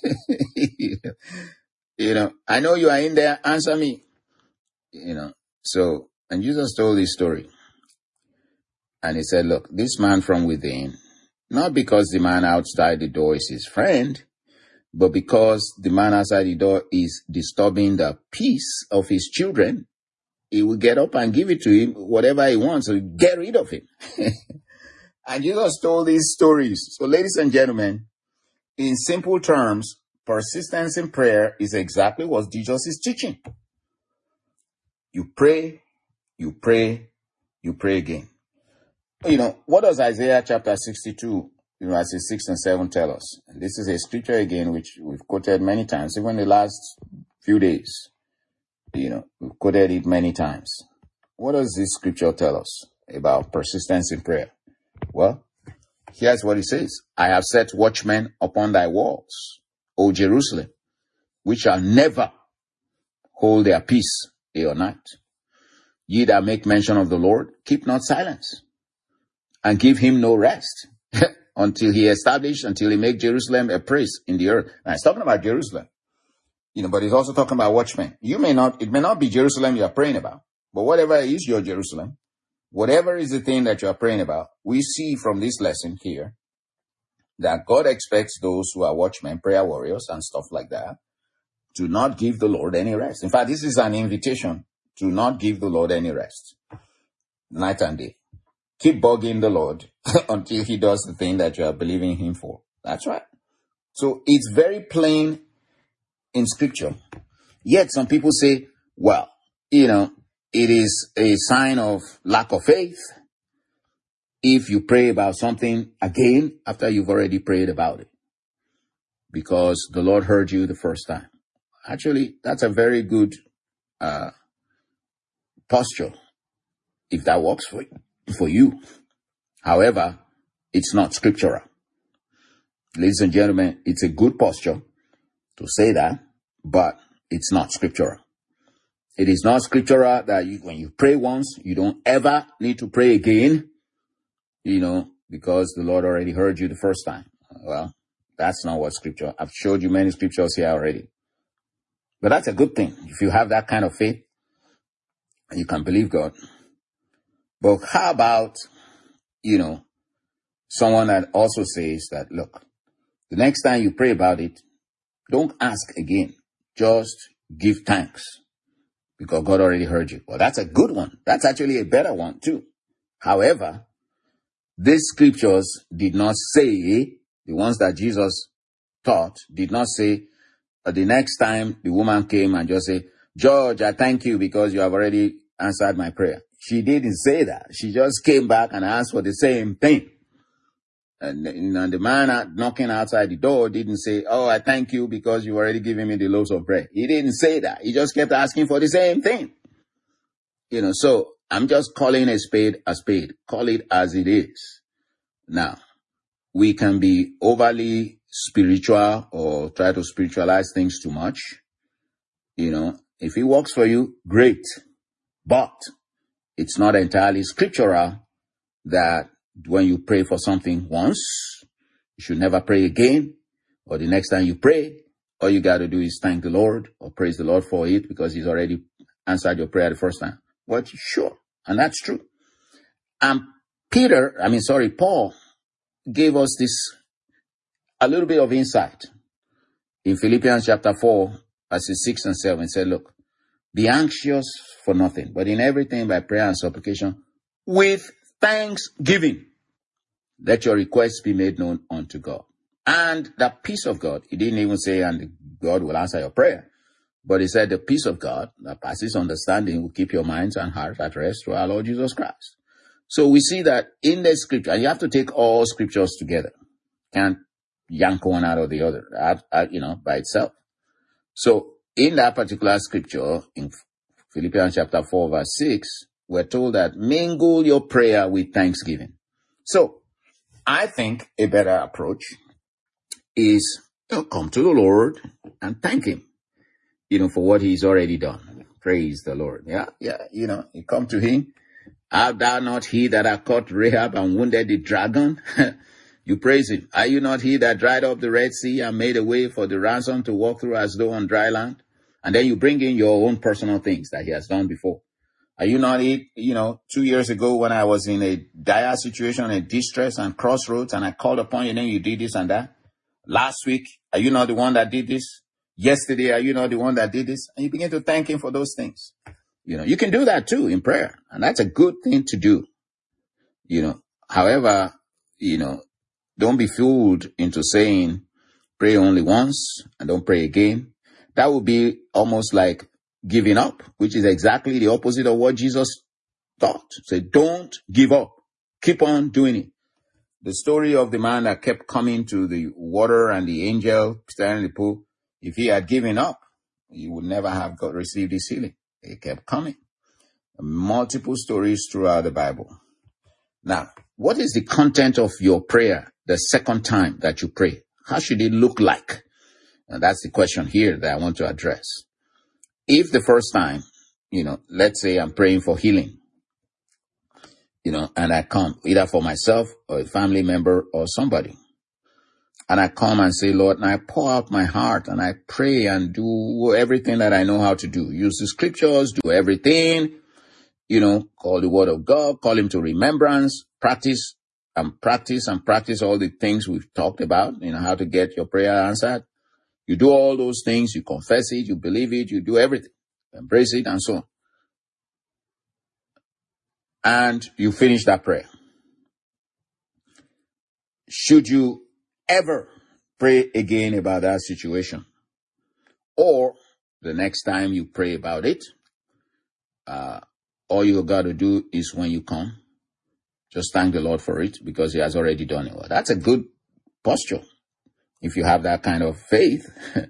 You know, I know you are in there. Answer me. You know, so, and Jesus told this story. And he said, look, this man from within, not because the man outside the door is his friend, but because the man outside the door is disturbing the peace of his children, he will get up and give it to him, whatever he wants, so get rid of him. And Jesus told these stories. So ladies and gentlemen, in simple terms, persistence in prayer is exactly what Jesus is teaching. You pray, you pray, you pray again. You know, what does Isaiah chapter sixty-two, you know, verses six and seven tell us? And this is a scripture again, which we've quoted many times, even the last few days. You know, we've quoted it many times. What does this scripture tell us about persistence in prayer? Well, here's what it says. I have set watchmen upon thy walls, O Jerusalem, which shall never hold their peace day or night. Ye that make mention of the Lord, keep not silence, and give him no rest until he established, until he make Jerusalem a praise in the earth. Now, it's talking about Jerusalem, you know, but it's also talking about watchmen. You may not, it may not be Jerusalem you are praying about, but whatever is your Jerusalem, whatever is the thing that you are praying about, we see from this lesson here that God expects those who are watchmen, prayer warriors and stuff like that, to not give the Lord any rest. In fact, this is an invitation to not give the Lord any rest, night and day. Keep bugging the Lord until he does the thing that you are believing him for. That's right. So it's very plain in scripture. Yet some people say, well, you know, it is a sign of lack of faith if you pray about something again after you've already prayed about it, because the Lord heard you the first time. Actually, that's a very good uh, posture if that works for you, for you. However, it's not scriptural. Ladies and gentlemen, it's a good posture to say that, but it's not scriptural. It is not scriptural that you, when you pray once, you don't ever need to pray again, you know, because the Lord already heard you the first time. Well, that's not what scripture. I've showed you many scriptures here already. But that's a good thing. If you have that kind of faith, you can believe God. But how about, you know, someone that also says that, look, the next time you pray about it, don't ask again. Just give thanks because God already heard you. Well, that's a good one. That's actually a better one too. However, these scriptures did not say, the ones that Jesus taught, did not say, uh, the next time the woman came and just say, George, I thank you because you have already answered my prayer. She didn't say that. She just came back and asked for the same thing. And, and the man knocking outside the door didn't say, oh, I thank you because you've already given me the loaves of bread. He didn't say that. He just kept asking for the same thing. You know, so I'm just calling a spade a spade. Call it as it is. Now, we can be overly spiritual or try to spiritualize things too much. You know, if it works for you, great. But it's not entirely scriptural that when you pray for something once, you should never pray again. Or the next time you pray, all you got to do is thank the Lord or praise the Lord for it because he's already answered your prayer the first time. Well, sure. And that's true. And Peter, I mean, sorry, Paul gave us this, a little bit of insight in Philippians chapter four, verses six and seven. He said, look, be anxious for nothing, but in everything by prayer and supplication with thanksgiving, let your requests be made known unto God. And the peace of God, he didn't even say, and God will answer your prayer, but he said the peace of God that passes understanding will keep your minds and hearts at rest through our Lord Jesus Christ. So we see that in the scripture, and you have to take all scriptures together. Can't yank one out of the other, you know, by itself. So in that particular scripture, in Philippians chapter four, verse six, we're told that mingle your prayer with thanksgiving. So I think a better approach is to come to the Lord and thank him, you know, for what he's already done. Praise the Lord. Yeah, yeah, you know, you come to him. Art thou not he that hath caught Rahab and wounded the dragon? You praise him. Are you not he that dried up the Red Sea and made a way for the ransom to walk through as though on dry land? And then you bring in your own personal things that he has done before. Are you not it, you know, two years ago when I was in a dire situation, a distress and crossroads, and I called upon you, and then you did this and that? Last week, are you not the one that did this? Yesterday, are you not the one that did this? And you begin to thank him for those things. You know, you can do that too in prayer, and that's a good thing to do. You know, however, you know, don't be fooled into saying pray only once and don't pray again. That would be almost like giving up, which is exactly the opposite of what Jesus taught. Say, don't give up. Keep on doing it. The story of the man that kept coming to the water and the angel standing in the pool, if he had given up, he would never have got received his healing. He kept coming. Multiple stories throughout the Bible. Now, what is the content of your prayer the second time that you pray? How should it look like? And that's the question here that I want to address. If the first time, you know, let's say I'm praying for healing, you know, and I come either for myself or a family member or somebody. And I come and say, Lord, and I pour out my heart and I pray and do everything that I know how to do. Use the scriptures, do everything, you know, call the word of God, call him to remembrance, practice and practice and practice all the things we've talked about, you know, how to get your prayer answered. You do all those things, you confess it, you believe it, you do everything, embrace it and so on. And you finish that prayer. Should you ever pray again about that situation, or the next time you pray about it, uh, all you got to do is when you come, just thank the Lord for it because he has already done it. Well, that's a good posture if you have that kind of faith.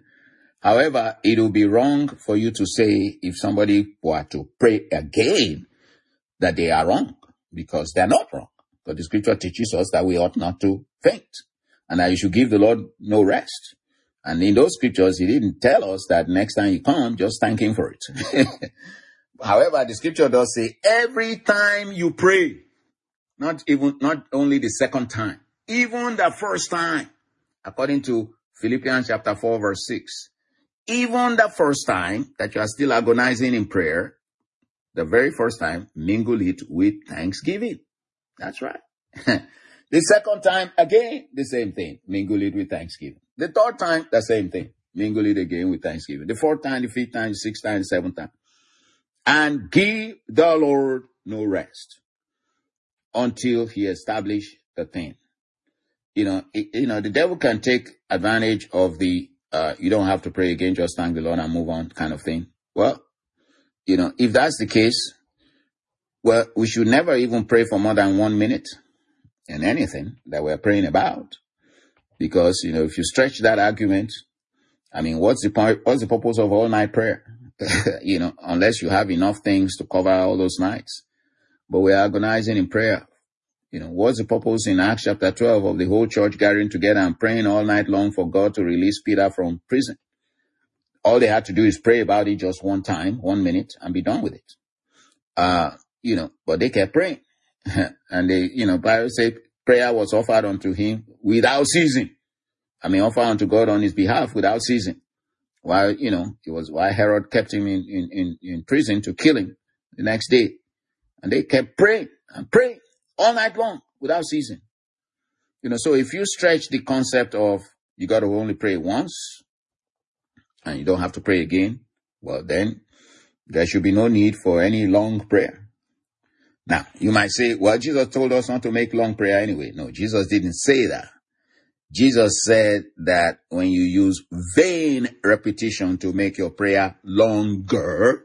However, it will be wrong for you to say if somebody were to pray again that they are wrong, because they're not wrong. But the scripture teaches us that we ought not to faint and that you should give the Lord no rest. And in those scriptures, he didn't tell us that next time you come, just thank him for it. However, the scripture does say every time you pray, not even, not only the second time, even the first time, according to Philippians chapter four, verse six, even the first time that you are still agonizing in prayer, the very first time, mingle it with thanksgiving. That's right. The second time, again, the same thing. Mingle it with thanksgiving. The third time, the same thing. Mingle it again with thanksgiving. The fourth time, the fifth time, the sixth time, the seventh time. And give the Lord no rest until he establish the thing. You know, it, you know, the devil can take advantage of the, uh, you don't have to pray again, just thank the Lord and move on kind of thing. Well, you know, if that's the case, well, we should never even pray for more than one minute in anything that we're praying about. Because, you know, if you stretch that argument, I mean, what's the point, what's the purpose of all night prayer? You know, unless you have enough things to cover all those nights. But we're agonizing in prayer. You know, what's the purpose in Acts chapter twelve of the whole church gathering together and praying all night long for God to release Peter from prison? All they had to do is pray about it just one time, one minute, and be done with it. Uh, you know, but they kept praying. And they, you know, Bible says prayer was offered unto him without ceasing. I mean, offered unto God on his behalf without ceasing. While, you know, it was why Herod kept him in, in, in, in prison to kill him the next day. And they kept praying and praying all night long without ceasing. You know, so if you stretch the concept of you got to only pray once and you don't have to pray again, well, then there should be no need for any long prayer. Now, you might say, well, Jesus told us not to make long prayer anyway. No, Jesus didn't say that. Jesus said that when you use vain repetition to make your prayer longer,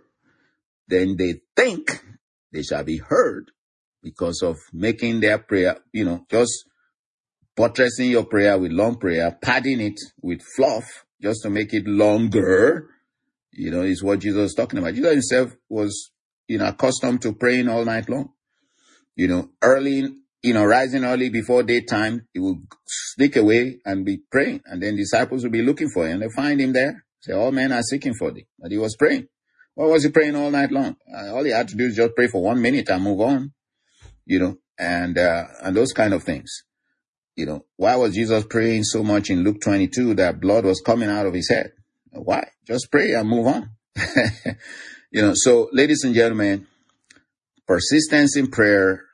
then they think they shall be heard because of making their prayer, you know, just buttressing your prayer with long prayer, padding it with fluff just to make it longer, you know, is what Jesus was talking about. Jesus himself was, you know, accustomed to praying all night long. You know, early, you know, rising early before daytime, he would sneak away and be praying. And then disciples would be looking for him. They find him there. Say, all men are seeking for thee. But he was praying. What was he praying all night long? Uh, all he had to do is just pray for one minute and move on. You know, and, uh, and those kind of things. You know, why was Jesus praying so much in Luke twenty-two that blood was coming out of his head? Why? Just pray and move on. You know, so ladies and gentlemen, persistence in prayer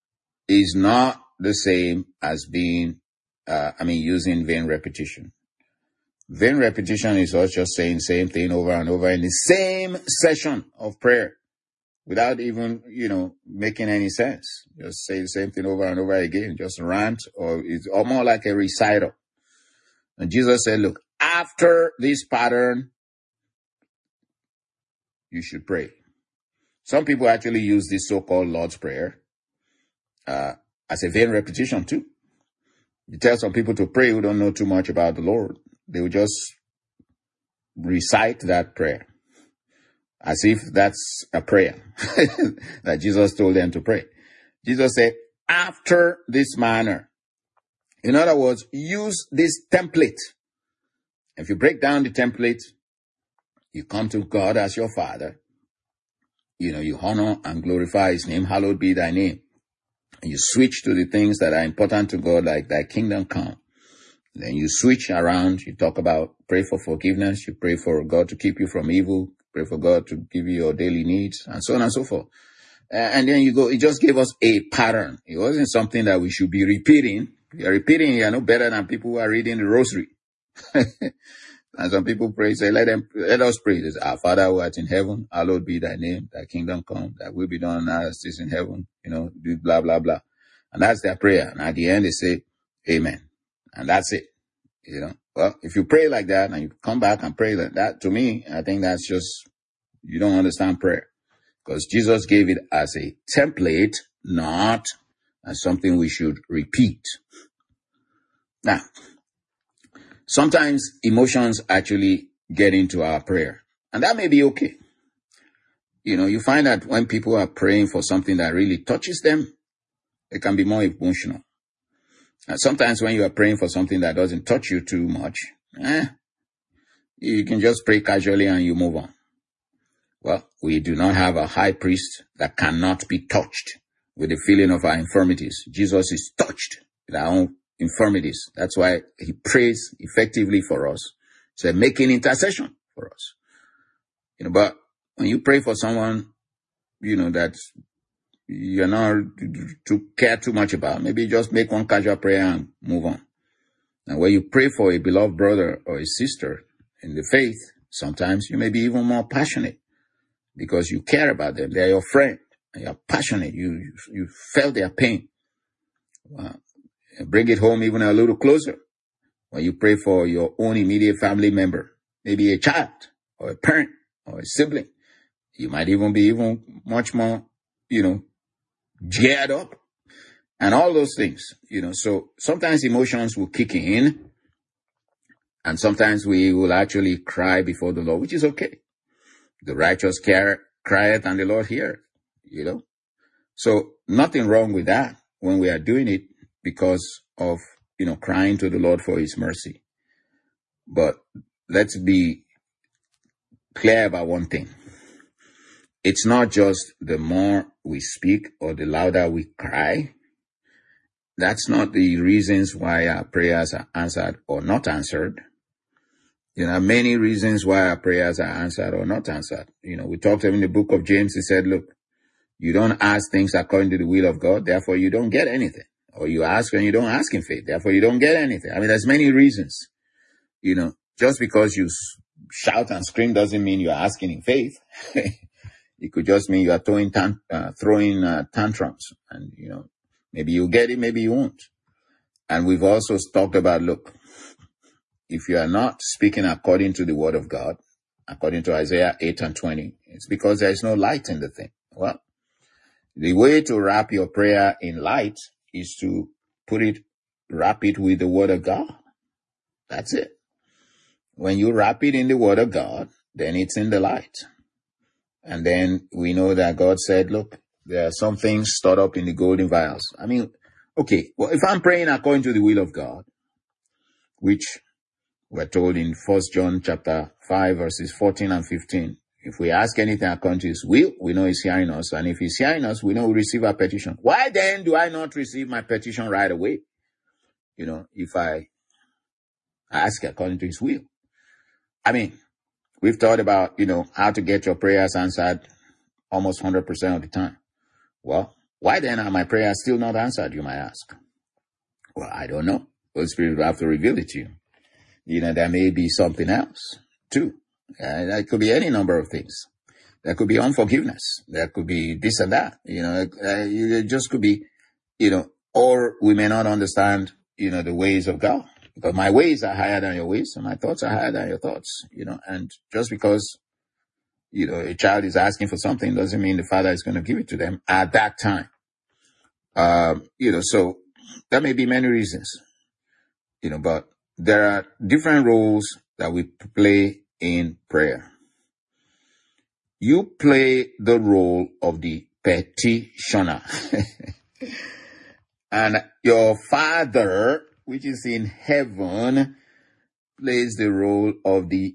is not the same as being, uh, I mean, using vain repetition. Vain repetition is us just saying the same thing over and over in the same session of prayer without even, you know, making any sense. Just say the same thing over and over again, just rant, or it's more like a recital. And Jesus said, look, after this pattern, you should pray. Some people actually use this so-called Lord's Prayer uh, as a vain repetition too. You tell some people to pray who don't know too much about the Lord. They will just recite that prayer as if that's a prayer that Jesus told them to pray. Jesus said, after this manner. In other words, use this template. If you break down the template, you come to God as your Father. You know, you honor and glorify his name. Hallowed be thy name. and you switch to the things that are important to God, like thy kingdom come. Then you switch around, you talk about pray for forgiveness, you pray for God to keep you from evil, pray for God to give you your daily needs, and so on and so forth. Uh, and then you go, it just gave us a pattern. It wasn't something that we should be repeating. You're repeating, you're no better than people who are reading the rosary. And some people pray, say, let them, let us pray. This, our Father who art in heaven, hallowed be thy name, thy kingdom come, thy will be done on earth as it is in heaven, you know, do blah, blah, blah. And that's their prayer. And at the end, they say, amen. And that's it. You know, well, if you pray like that and you come back and pray like that, to me, I think that's just, you don't understand prayer. Because Jesus gave it as a template, not as something we should repeat. Now, sometimes emotions actually get into our prayer, and that may be okay. You know, you find that when people are praying for something that really touches them, it can be more emotional. And sometimes when you are praying for something that doesn't touch you too much, eh, you can just pray casually and you move on. Well, we do not have a high priest that cannot be touched with the feeling of our infirmities. Jesus is touched with our own infirmities. That's why he prays effectively for us. So making intercession for us. You know, but when you pray for someone, you know, that you're not to care too much about, maybe just make one casual prayer and move on. And when you pray for a beloved brother or a sister in the faith, sometimes you may be even more passionate because you care about them. They're your friend and you're passionate. You, you felt their pain. Wow. Bring it home even a little closer when you pray for your own immediate family member, maybe a child or a parent or a sibling. You might even be even much more, you know, geared up and all those things, you know. So sometimes emotions will kick in and sometimes we will actually cry before the Lord, which is okay. The righteous crieth and the Lord heareth, you know. So nothing wrong with that when we are doing it because of, you know, crying to the Lord for his mercy. But let's be clear about one thing. It's not just the more we speak or the louder we cry. That's not the reasons why our prayers are answered or not answered. There are many reasons why our prayers are answered or not answered. You know, we talked in the book of James, he said, look, you don't ask things according to the will of God, therefore you don't get anything. Or you ask and you don't ask in faith, therefore you don't get anything. I mean, there's many reasons. You know, just because you shout and scream doesn't mean you're asking in faith. It could just mean you are throwing, tant- uh, throwing uh, tantrums. And, you know, maybe you'll get it, maybe you won't. And we've also talked about, look, if you are not speaking according to the word of God, according to Isaiah eight and twenty, it's because there is no light in the thing. Well, the way to wrap your prayer in light is to put it, wrap it with the word of God. That's it. When you wrap it in the word of God, then it's in the light. And then we know that God said, look, there are some things stored up in the golden vials. I mean, okay, well, if I'm praying according to the will of God, which we're told in First John chapter five, verses fourteen and fifteen, if we ask anything according to his will, we know he's hearing us. And if he's hearing us, we know we receive our petition. Why then do I not receive my petition right away? You know, if I ask according to his will. I mean, we've thought about, you know, how to get your prayers answered almost one hundred percent of the time. Well, why then are my prayers still not answered, you might ask? Well, I don't know. The Holy Spirit will have to reveal it to you. You know, there may be something else, too. Uh, that could be any number of things. There could be unforgiveness. There could be this and that. You know, uh, it just could be, you know, or we may not understand, you know, the ways of God. Because my ways are higher than your ways, and my thoughts are higher than your thoughts, you know. And just because, you know, a child is asking for something doesn't mean the father is going to give it to them at that time. Um, you know, so there may be many reasons, you know, but there are different roles that we play in prayer. You play the role of the petitioner. And your Father, which is in heaven, plays the role of the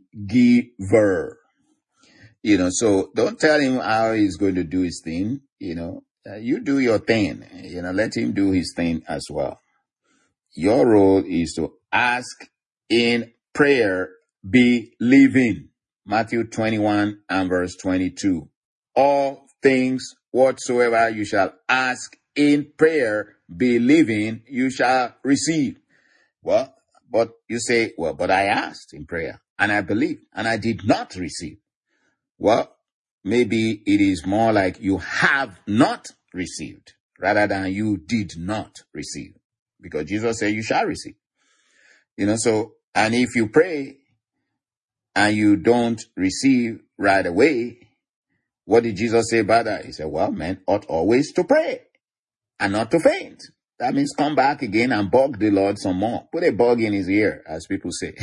giver. You know, so don't tell him how he's going to do his thing. You know, Uh, you do your thing. You know, let him do his thing as well. Your role is to ask in prayer, believing. Matthew twenty-one and verse twenty-two. All things whatsoever you shall ask in prayer, believing, you shall receive. Well, but you say, well, but I asked in prayer and I believed and I did not receive. Well, maybe it is more like you have not received rather than you did not receive, because Jesus said you shall receive. You know, so, and if you pray and you don't receive right away, what did Jesus say about that? He said, well, men ought always to pray and not to faint. That means come back again and bug the Lord some more. Put a bug in his ear, as people say.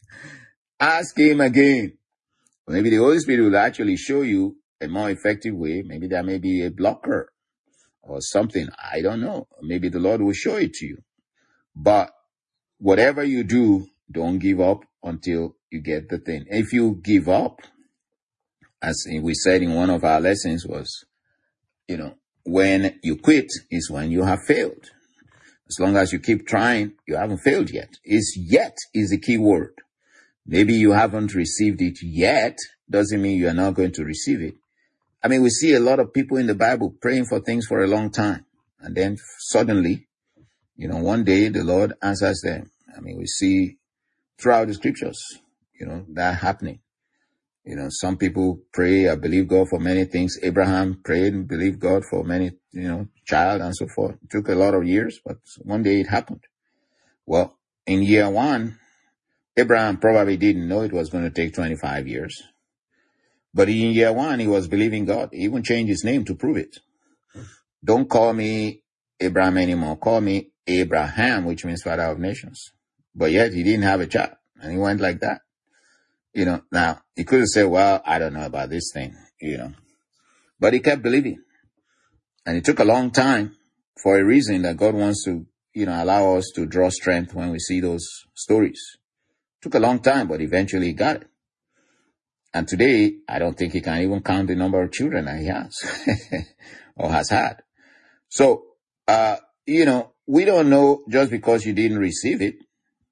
Ask him again. Maybe the Holy Spirit will actually show you a more effective way. Maybe there may be a blocker or something. I don't know. Maybe the Lord will show it to you. But whatever you do, don't give up until you get the thing. If you give up, as we said in one of our lessons, was, you know, when you quit is when you have failed. As long as you keep trying, you haven't failed yet. Is yet is the key word. Maybe you haven't received it yet. Doesn't mean you're not going to receive it. I mean, we see a lot of people in the Bible praying for things for a long time. And then suddenly, you know, one day the Lord answers them. I mean, we see throughout the scriptures, you know, that happening. You know, some people pray, I believe God for many things. Abraham prayed and believed God for many, you know, child and so forth. It took a lot of years, but one day it happened. Well, in year one, Abraham probably didn't know it was going to take twenty-five years. But in year one, he was believing God. He even changed his name to prove it. Don't call me Abraham anymore. Call me Abraham, which means father of nations. But yet he didn't have a child. And he went like that. You know, now he could have said, well, I don't know about this thing, you know, but he kept believing. And it took a long time for a reason that God wants to, you know, allow us to draw strength when we see those stories. It took a long time, but eventually he got it. And today, I don't think he can even count the number of children that he has or has had. So, uh, you know, we don't know just because you didn't receive it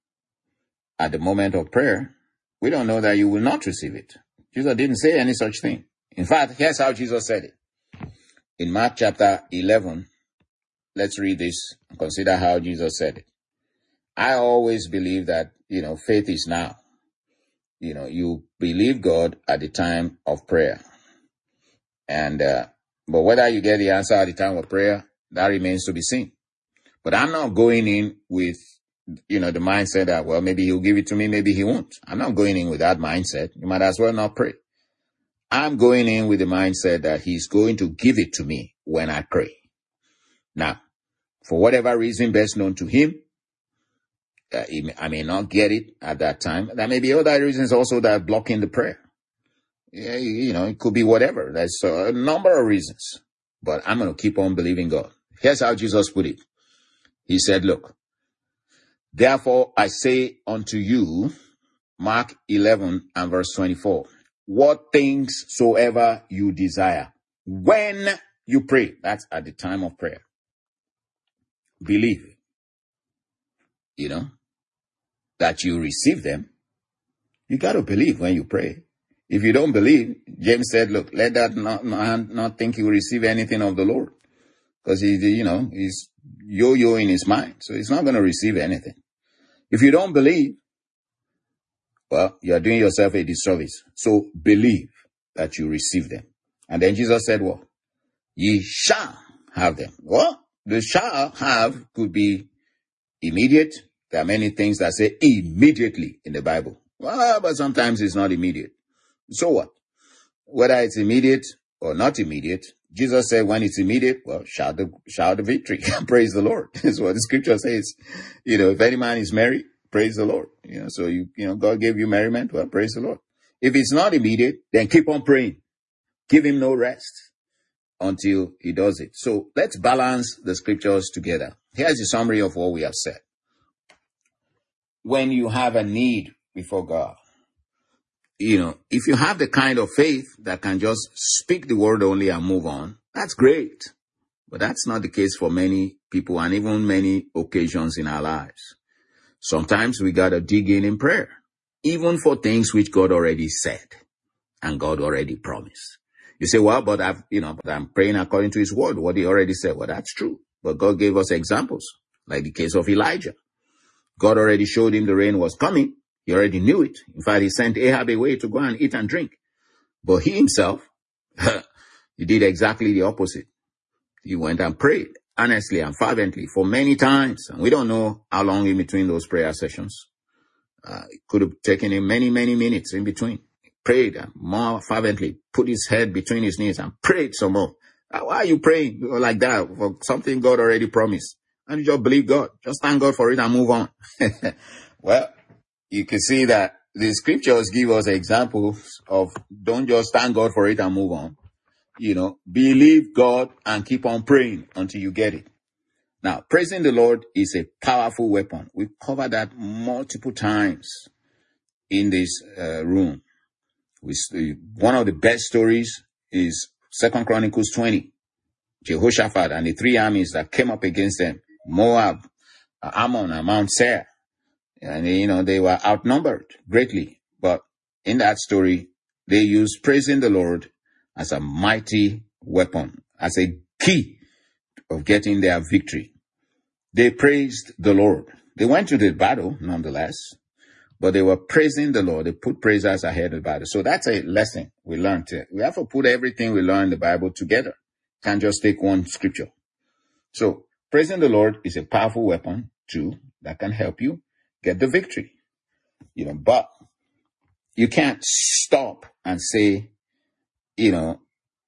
at the moment of prayer. We don't know that you will not receive it. Jesus didn't say any such thing. In fact, here's how Jesus said it. In Mark chapter eleven, let's read this and consider how Jesus said it. I always believe that, you know, faith is now. You know, you believe God at the time of prayer. And, uh, but whether you get the answer at the time of prayer, that remains to be seen. But I'm not going in with, you know, the mindset that, well, maybe he'll give it to me, maybe he won't. I'm not going in with that mindset. You might as well not pray. I'm going in with the mindset that he's going to give it to me when I pray. Now, for whatever reason best known to him, uh, may, I may not get it at that time. There may be other reasons also that are blocking the prayer. Yeah, you know, it could be whatever. There's a number of reasons. But I'm going to keep on believing God. Here's how Jesus put it. He said, look, therefore I say unto you, Mark eleven and verse twenty-four, what things soever you desire, when you pray, that's at the time of prayer, believe, you know, that you receive them. You got to believe when you pray. If you don't believe, James said, look, let that not, not, not think he will receive anything of the Lord. Because he, you know, he's yo-yo in his mind. So he's not going to receive anything. If you don't believe, well, you're doing yourself a disservice. So believe that you receive them. And then Jesus said, well, ye shall have them. Well, the shall have could be immediate. There are many things that say immediately in the Bible. Well, but sometimes it's not immediate. So what? Whether it's immediate or not immediate, Jesus said when it's immediate, well, shout the, shout the victory. Praise the Lord. That's what the scripture says. You know, if any man is merry, praise the Lord. You know, so you, you know, God gave you merriment. Well, praise the Lord. If it's not immediate, then keep on praying. Give him no rest until he does it. So let's balance the scriptures together. Here's the summary of what we have said. When you have a need before God, you know, if you have the kind of faith that can just speak the word only and move on, that's great. But that's not the case for many people and even many occasions in our lives. Sometimes we got to dig in in prayer, even for things which God already said and God already promised. You say, well, but I've, you know, but I'm praying according to his word, what he already said. Well, that's true. But God gave us examples, like the case of Elijah. God already showed him the rain was coming. He already knew it. In fact, he sent Ahab away to go and eat and drink. But he himself, he did exactly the opposite. He went and prayed earnestly and fervently for many times. And we don't know how long in between those prayer sessions. Uh, it could have taken him many, many minutes in between. He prayed more fervently, put his head between his knees and prayed some more. Why are you praying like that for something God already promised? And you just believe God. Just thank God for it and move on. Well, you can see that the scriptures give us examples of don't just thank God for it and move on. You know, believe God and keep on praying until you get it. Now, praising the Lord is a powerful weapon. We've covered that multiple times in this uh, room. We, one of the best stories is Second Chronicles twenty. Jehoshaphat and the three armies that came up against them, Moab, Ammon, and Mount Seir. And, you know, they were outnumbered greatly. But in that story, they used praising the Lord as a mighty weapon, as a key of getting their victory. They praised the Lord. They went to the battle, nonetheless, but they were praising the Lord. They put praisers ahead of the battle. So that's a lesson we learned. We have to put everything we learn in the Bible together. Can't just take one scripture. So praising the Lord is a powerful weapon, too, that can help you get the victory. You know, but you can't stop and say, you know,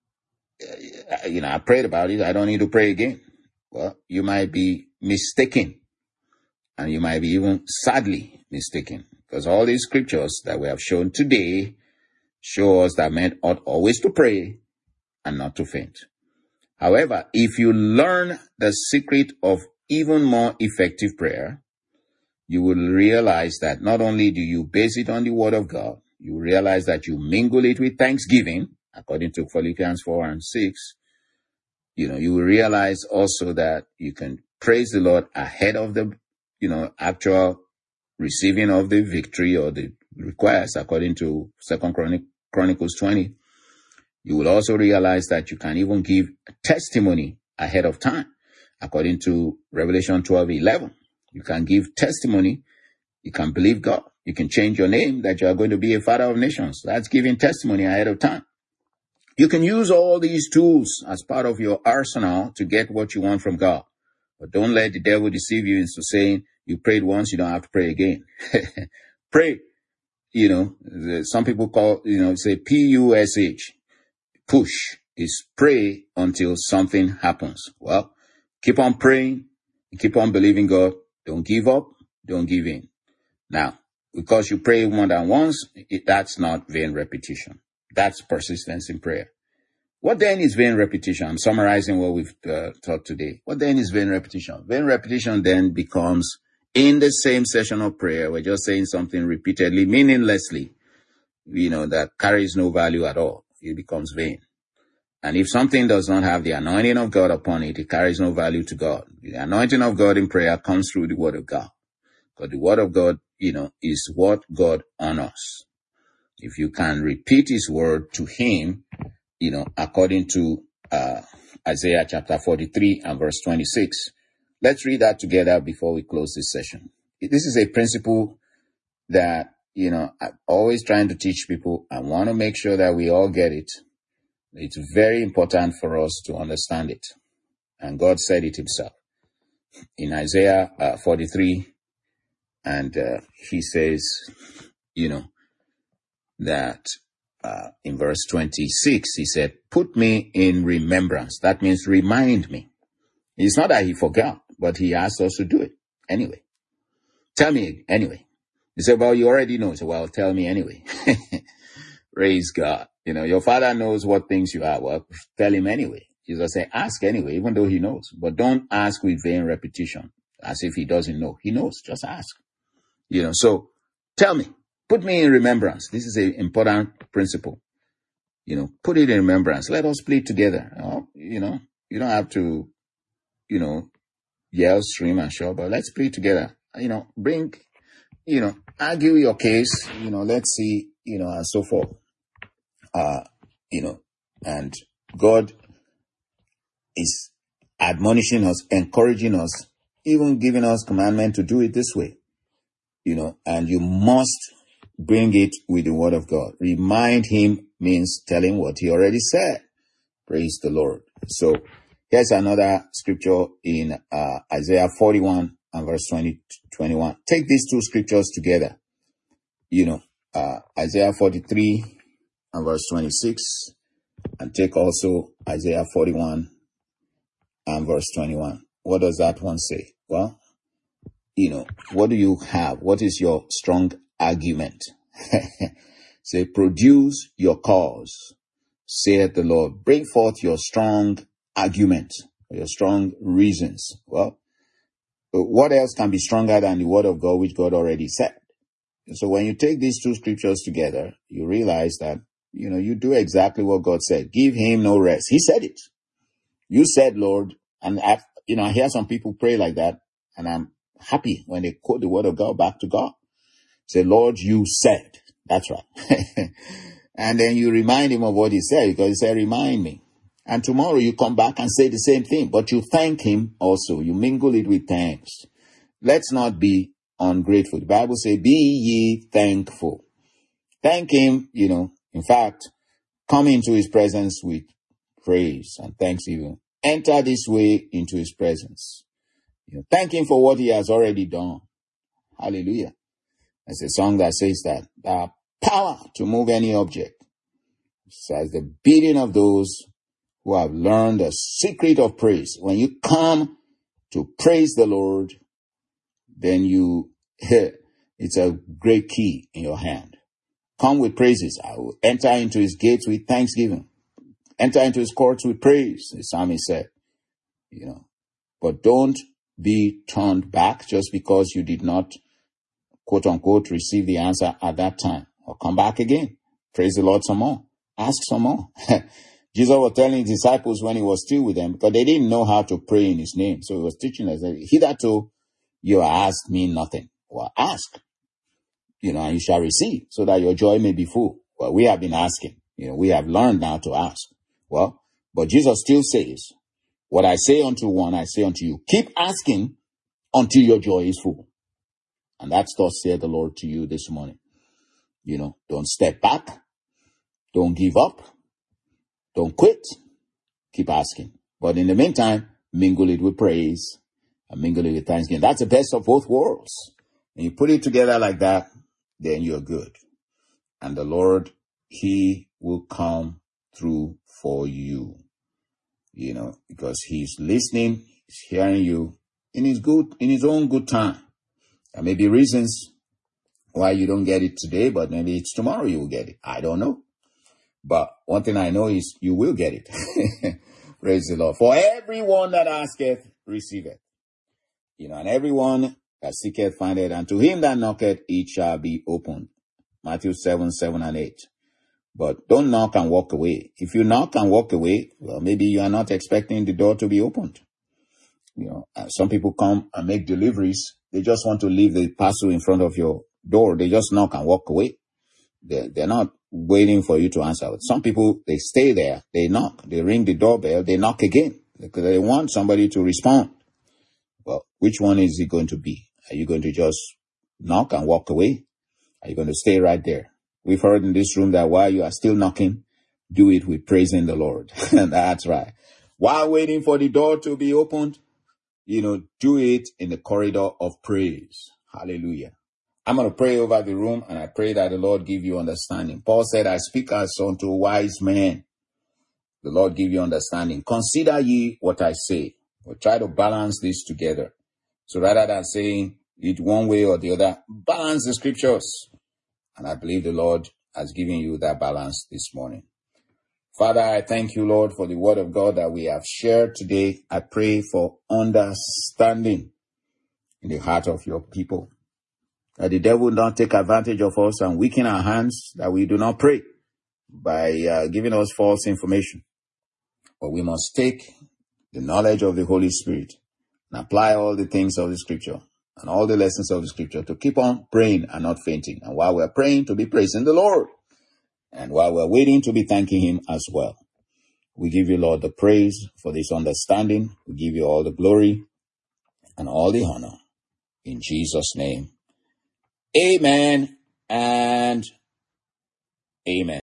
you know, I prayed about it. I don't need to pray again. Well, you might be mistaken, and you might be even sadly mistaken, because all these scriptures that we have shown today show us that men ought always to pray and not to faint. However, if you learn the secret of even more effective prayer, you will realize that not only do you base it on the word of God, you realize that you mingle it with thanksgiving, according to Philippians four and six. You know, you will realize also that you can praise the Lord ahead of the, you know, actual receiving of the victory or the request, according to Second Chronicles twenty. You will also realize that you can even give testimony ahead of time, according to Revelation twelve eleven. You can give testimony. You can believe God. You can change your name that you are going to be a father of nations. That's giving testimony ahead of time. You can use all these tools as part of your arsenal to get what you want from God. But don't let the devil deceive you into saying you prayed once, you don't have to pray again. Pray. You know, some people call, you know, say P U S H. Push is pray until something happens. Well, keep on praying. Keep on believing God. Don't give up. Don't give in. Now, because you pray more than once, it, that's not vain repetition. That's persistence in prayer. What then is vain repetition? I'm summarizing what we've uh, taught today. What then is vain repetition? Vain repetition then becomes, in the same session of prayer, we're just saying something repeatedly, meaninglessly, you know, that carries no value at all. It becomes vain. And if something does not have the anointing of God upon it, it carries no value to God. The anointing of God in prayer comes through the word of God. Because the word of God, you know, is what God honors. If you can repeat his word to him, you know, according to uh, Isaiah chapter forty-three and verse twenty-six. Let's read that together before we close this session. This is a principle that, you know, I'm always trying to teach people. I want to make sure that we all get it. It's very important for us to understand it. And God said it himself in Isaiah uh, forty-three. And uh, he says, you know, that uh, in verse twenty-six, he said, put me in remembrance. That means remind me. It's not that he forgot, but he asked us to do it anyway. Tell me anyway. He said, well, you already know. So, well, tell me anyway. Praise God. You know, your father knows what things you are. Well, tell him anyway. Jesus said, ask anyway, even though he knows. But don't ask with vain repetition, as if he doesn't know. He knows. Just ask. You know, so tell me. Put me in remembrance. This is an important principle. You know, put it in remembrance. Let us plead together. Oh, you know, You don't have to, you know, yell, scream, and shout, but let's pray together. You know, bring, you know, argue your case, you know, let's see, you know, and so forth. Uh, you know, and God is admonishing us, encouraging us, even giving us commandment to do it this way, you know, and you must bring it with the word of God. Remind him means tell him what he already said. Praise the Lord. So here's another scripture in uh, Isaiah forty-one and verse twenty, twenty-one. Take these two scriptures together. You know, uh, Isaiah forty-three and verse twenty-six, and take also Isaiah forty-one and verse twenty-one. What does that one say? Well, you know, what do you have? What is your strong argument? Say, produce your cause, saith the Lord. Bring forth your strong argument, your strong reasons. Well, what else can be stronger than the word of God, which God already said? So when you take these two scriptures together, you realize that, you know, you do exactly what God said. Give him no rest. He said it. You said, Lord, and I've, you know, I hear some people pray like that, and I'm happy when they quote the word of God back to God. Say, Lord, you said. That's right. And then you remind him of what he said, because he said, remind me. And tomorrow you come back and say the same thing, but you thank him also. You mingle it with thanks. Let's not be ungrateful. The Bible says, be ye thankful. Thank him, you know. In fact, come into his presence with praise and thanksgiving. Enter this way into his presence. You know, thank him for what he has already done. Hallelujah. There's a song that says that the power to move any object says the beating of those who have learned the secret of praise. When you come to praise the Lord, then you, it's a great key in your hand. Come with praises. I will enter into his gates with thanksgiving. Enter into his courts with praise, the psalmist said. You know, but don't be turned back just because you did not, quote unquote, receive the answer at that time. Or come back again. Praise the Lord some more. Ask some more. Jesus was telling his disciples when he was still with them, because they didn't know how to pray in his name. So he was teaching us that hitherto you asked me nothing. Well, ask, you know, and you shall receive, so that your joy may be full. Well, we have been asking. You know, we have learned now to ask. Well, but Jesus still says, what I say unto one, I say unto you. Keep asking until your joy is full. And that's thus said the Lord to you this morning. You know, don't step back. Don't give up. Don't quit. Keep asking. But in the meantime, mingle it with praise and mingle it with thanksgiving. That's the best of both worlds. When you put it together like that, then you're good. And the Lord, he will come through for you. You know, because he's listening, he's hearing you in his good, in his own good time. There may be reasons why you don't get it today, but maybe it's tomorrow you will get it. I don't know. But one thing I know is you will get it. Praise the Lord. For everyone that asketh, receiveth. You know, and everyone that seeketh, findeth, and to him that knocketh, it shall be opened. Matthew seven, seven and eight. But don't knock and walk away. If you knock and walk away, well, maybe you are not expecting the door to be opened. You know, some people come and make deliveries. They just want to leave the parcel in front of your door. They just knock and walk away. They're, they're not waiting for you to answer. Some people, they stay there. They knock. They ring the doorbell. They knock again because they want somebody to respond. Well, which one is it going to be? Are you going to just knock and walk away? Are you going to stay right there? We've heard in this room that while you are still knocking, do it with praising the Lord. That's right. While waiting for the door to be opened, you know, do it in the corridor of praise. Hallelujah. I'm going to pray over the room, and I pray that the Lord give you understanding. Paul said, I speak as unto a wise man. The Lord give you understanding. Consider ye what I say. We'll try to balance this together. So rather than saying it one way or the other, balance the scriptures. And I believe the Lord has given you that balance this morning. Father, I thank you, Lord, for the word of God that we have shared today. I pray for understanding in the heart of your people. That the devil don't take advantage of us and weaken our hands, that we do not pray by uh, giving us false information. But we must take the knowledge of the Holy Spirit, and apply all the things of the scripture and all the lessons of the scripture to keep on praying and not fainting. And while we're praying, to be praising the Lord. And while we're waiting, to be thanking him as well. We give you, Lord, the praise for this understanding. We give you all the glory and all the honor. In Jesus' name, amen and amen.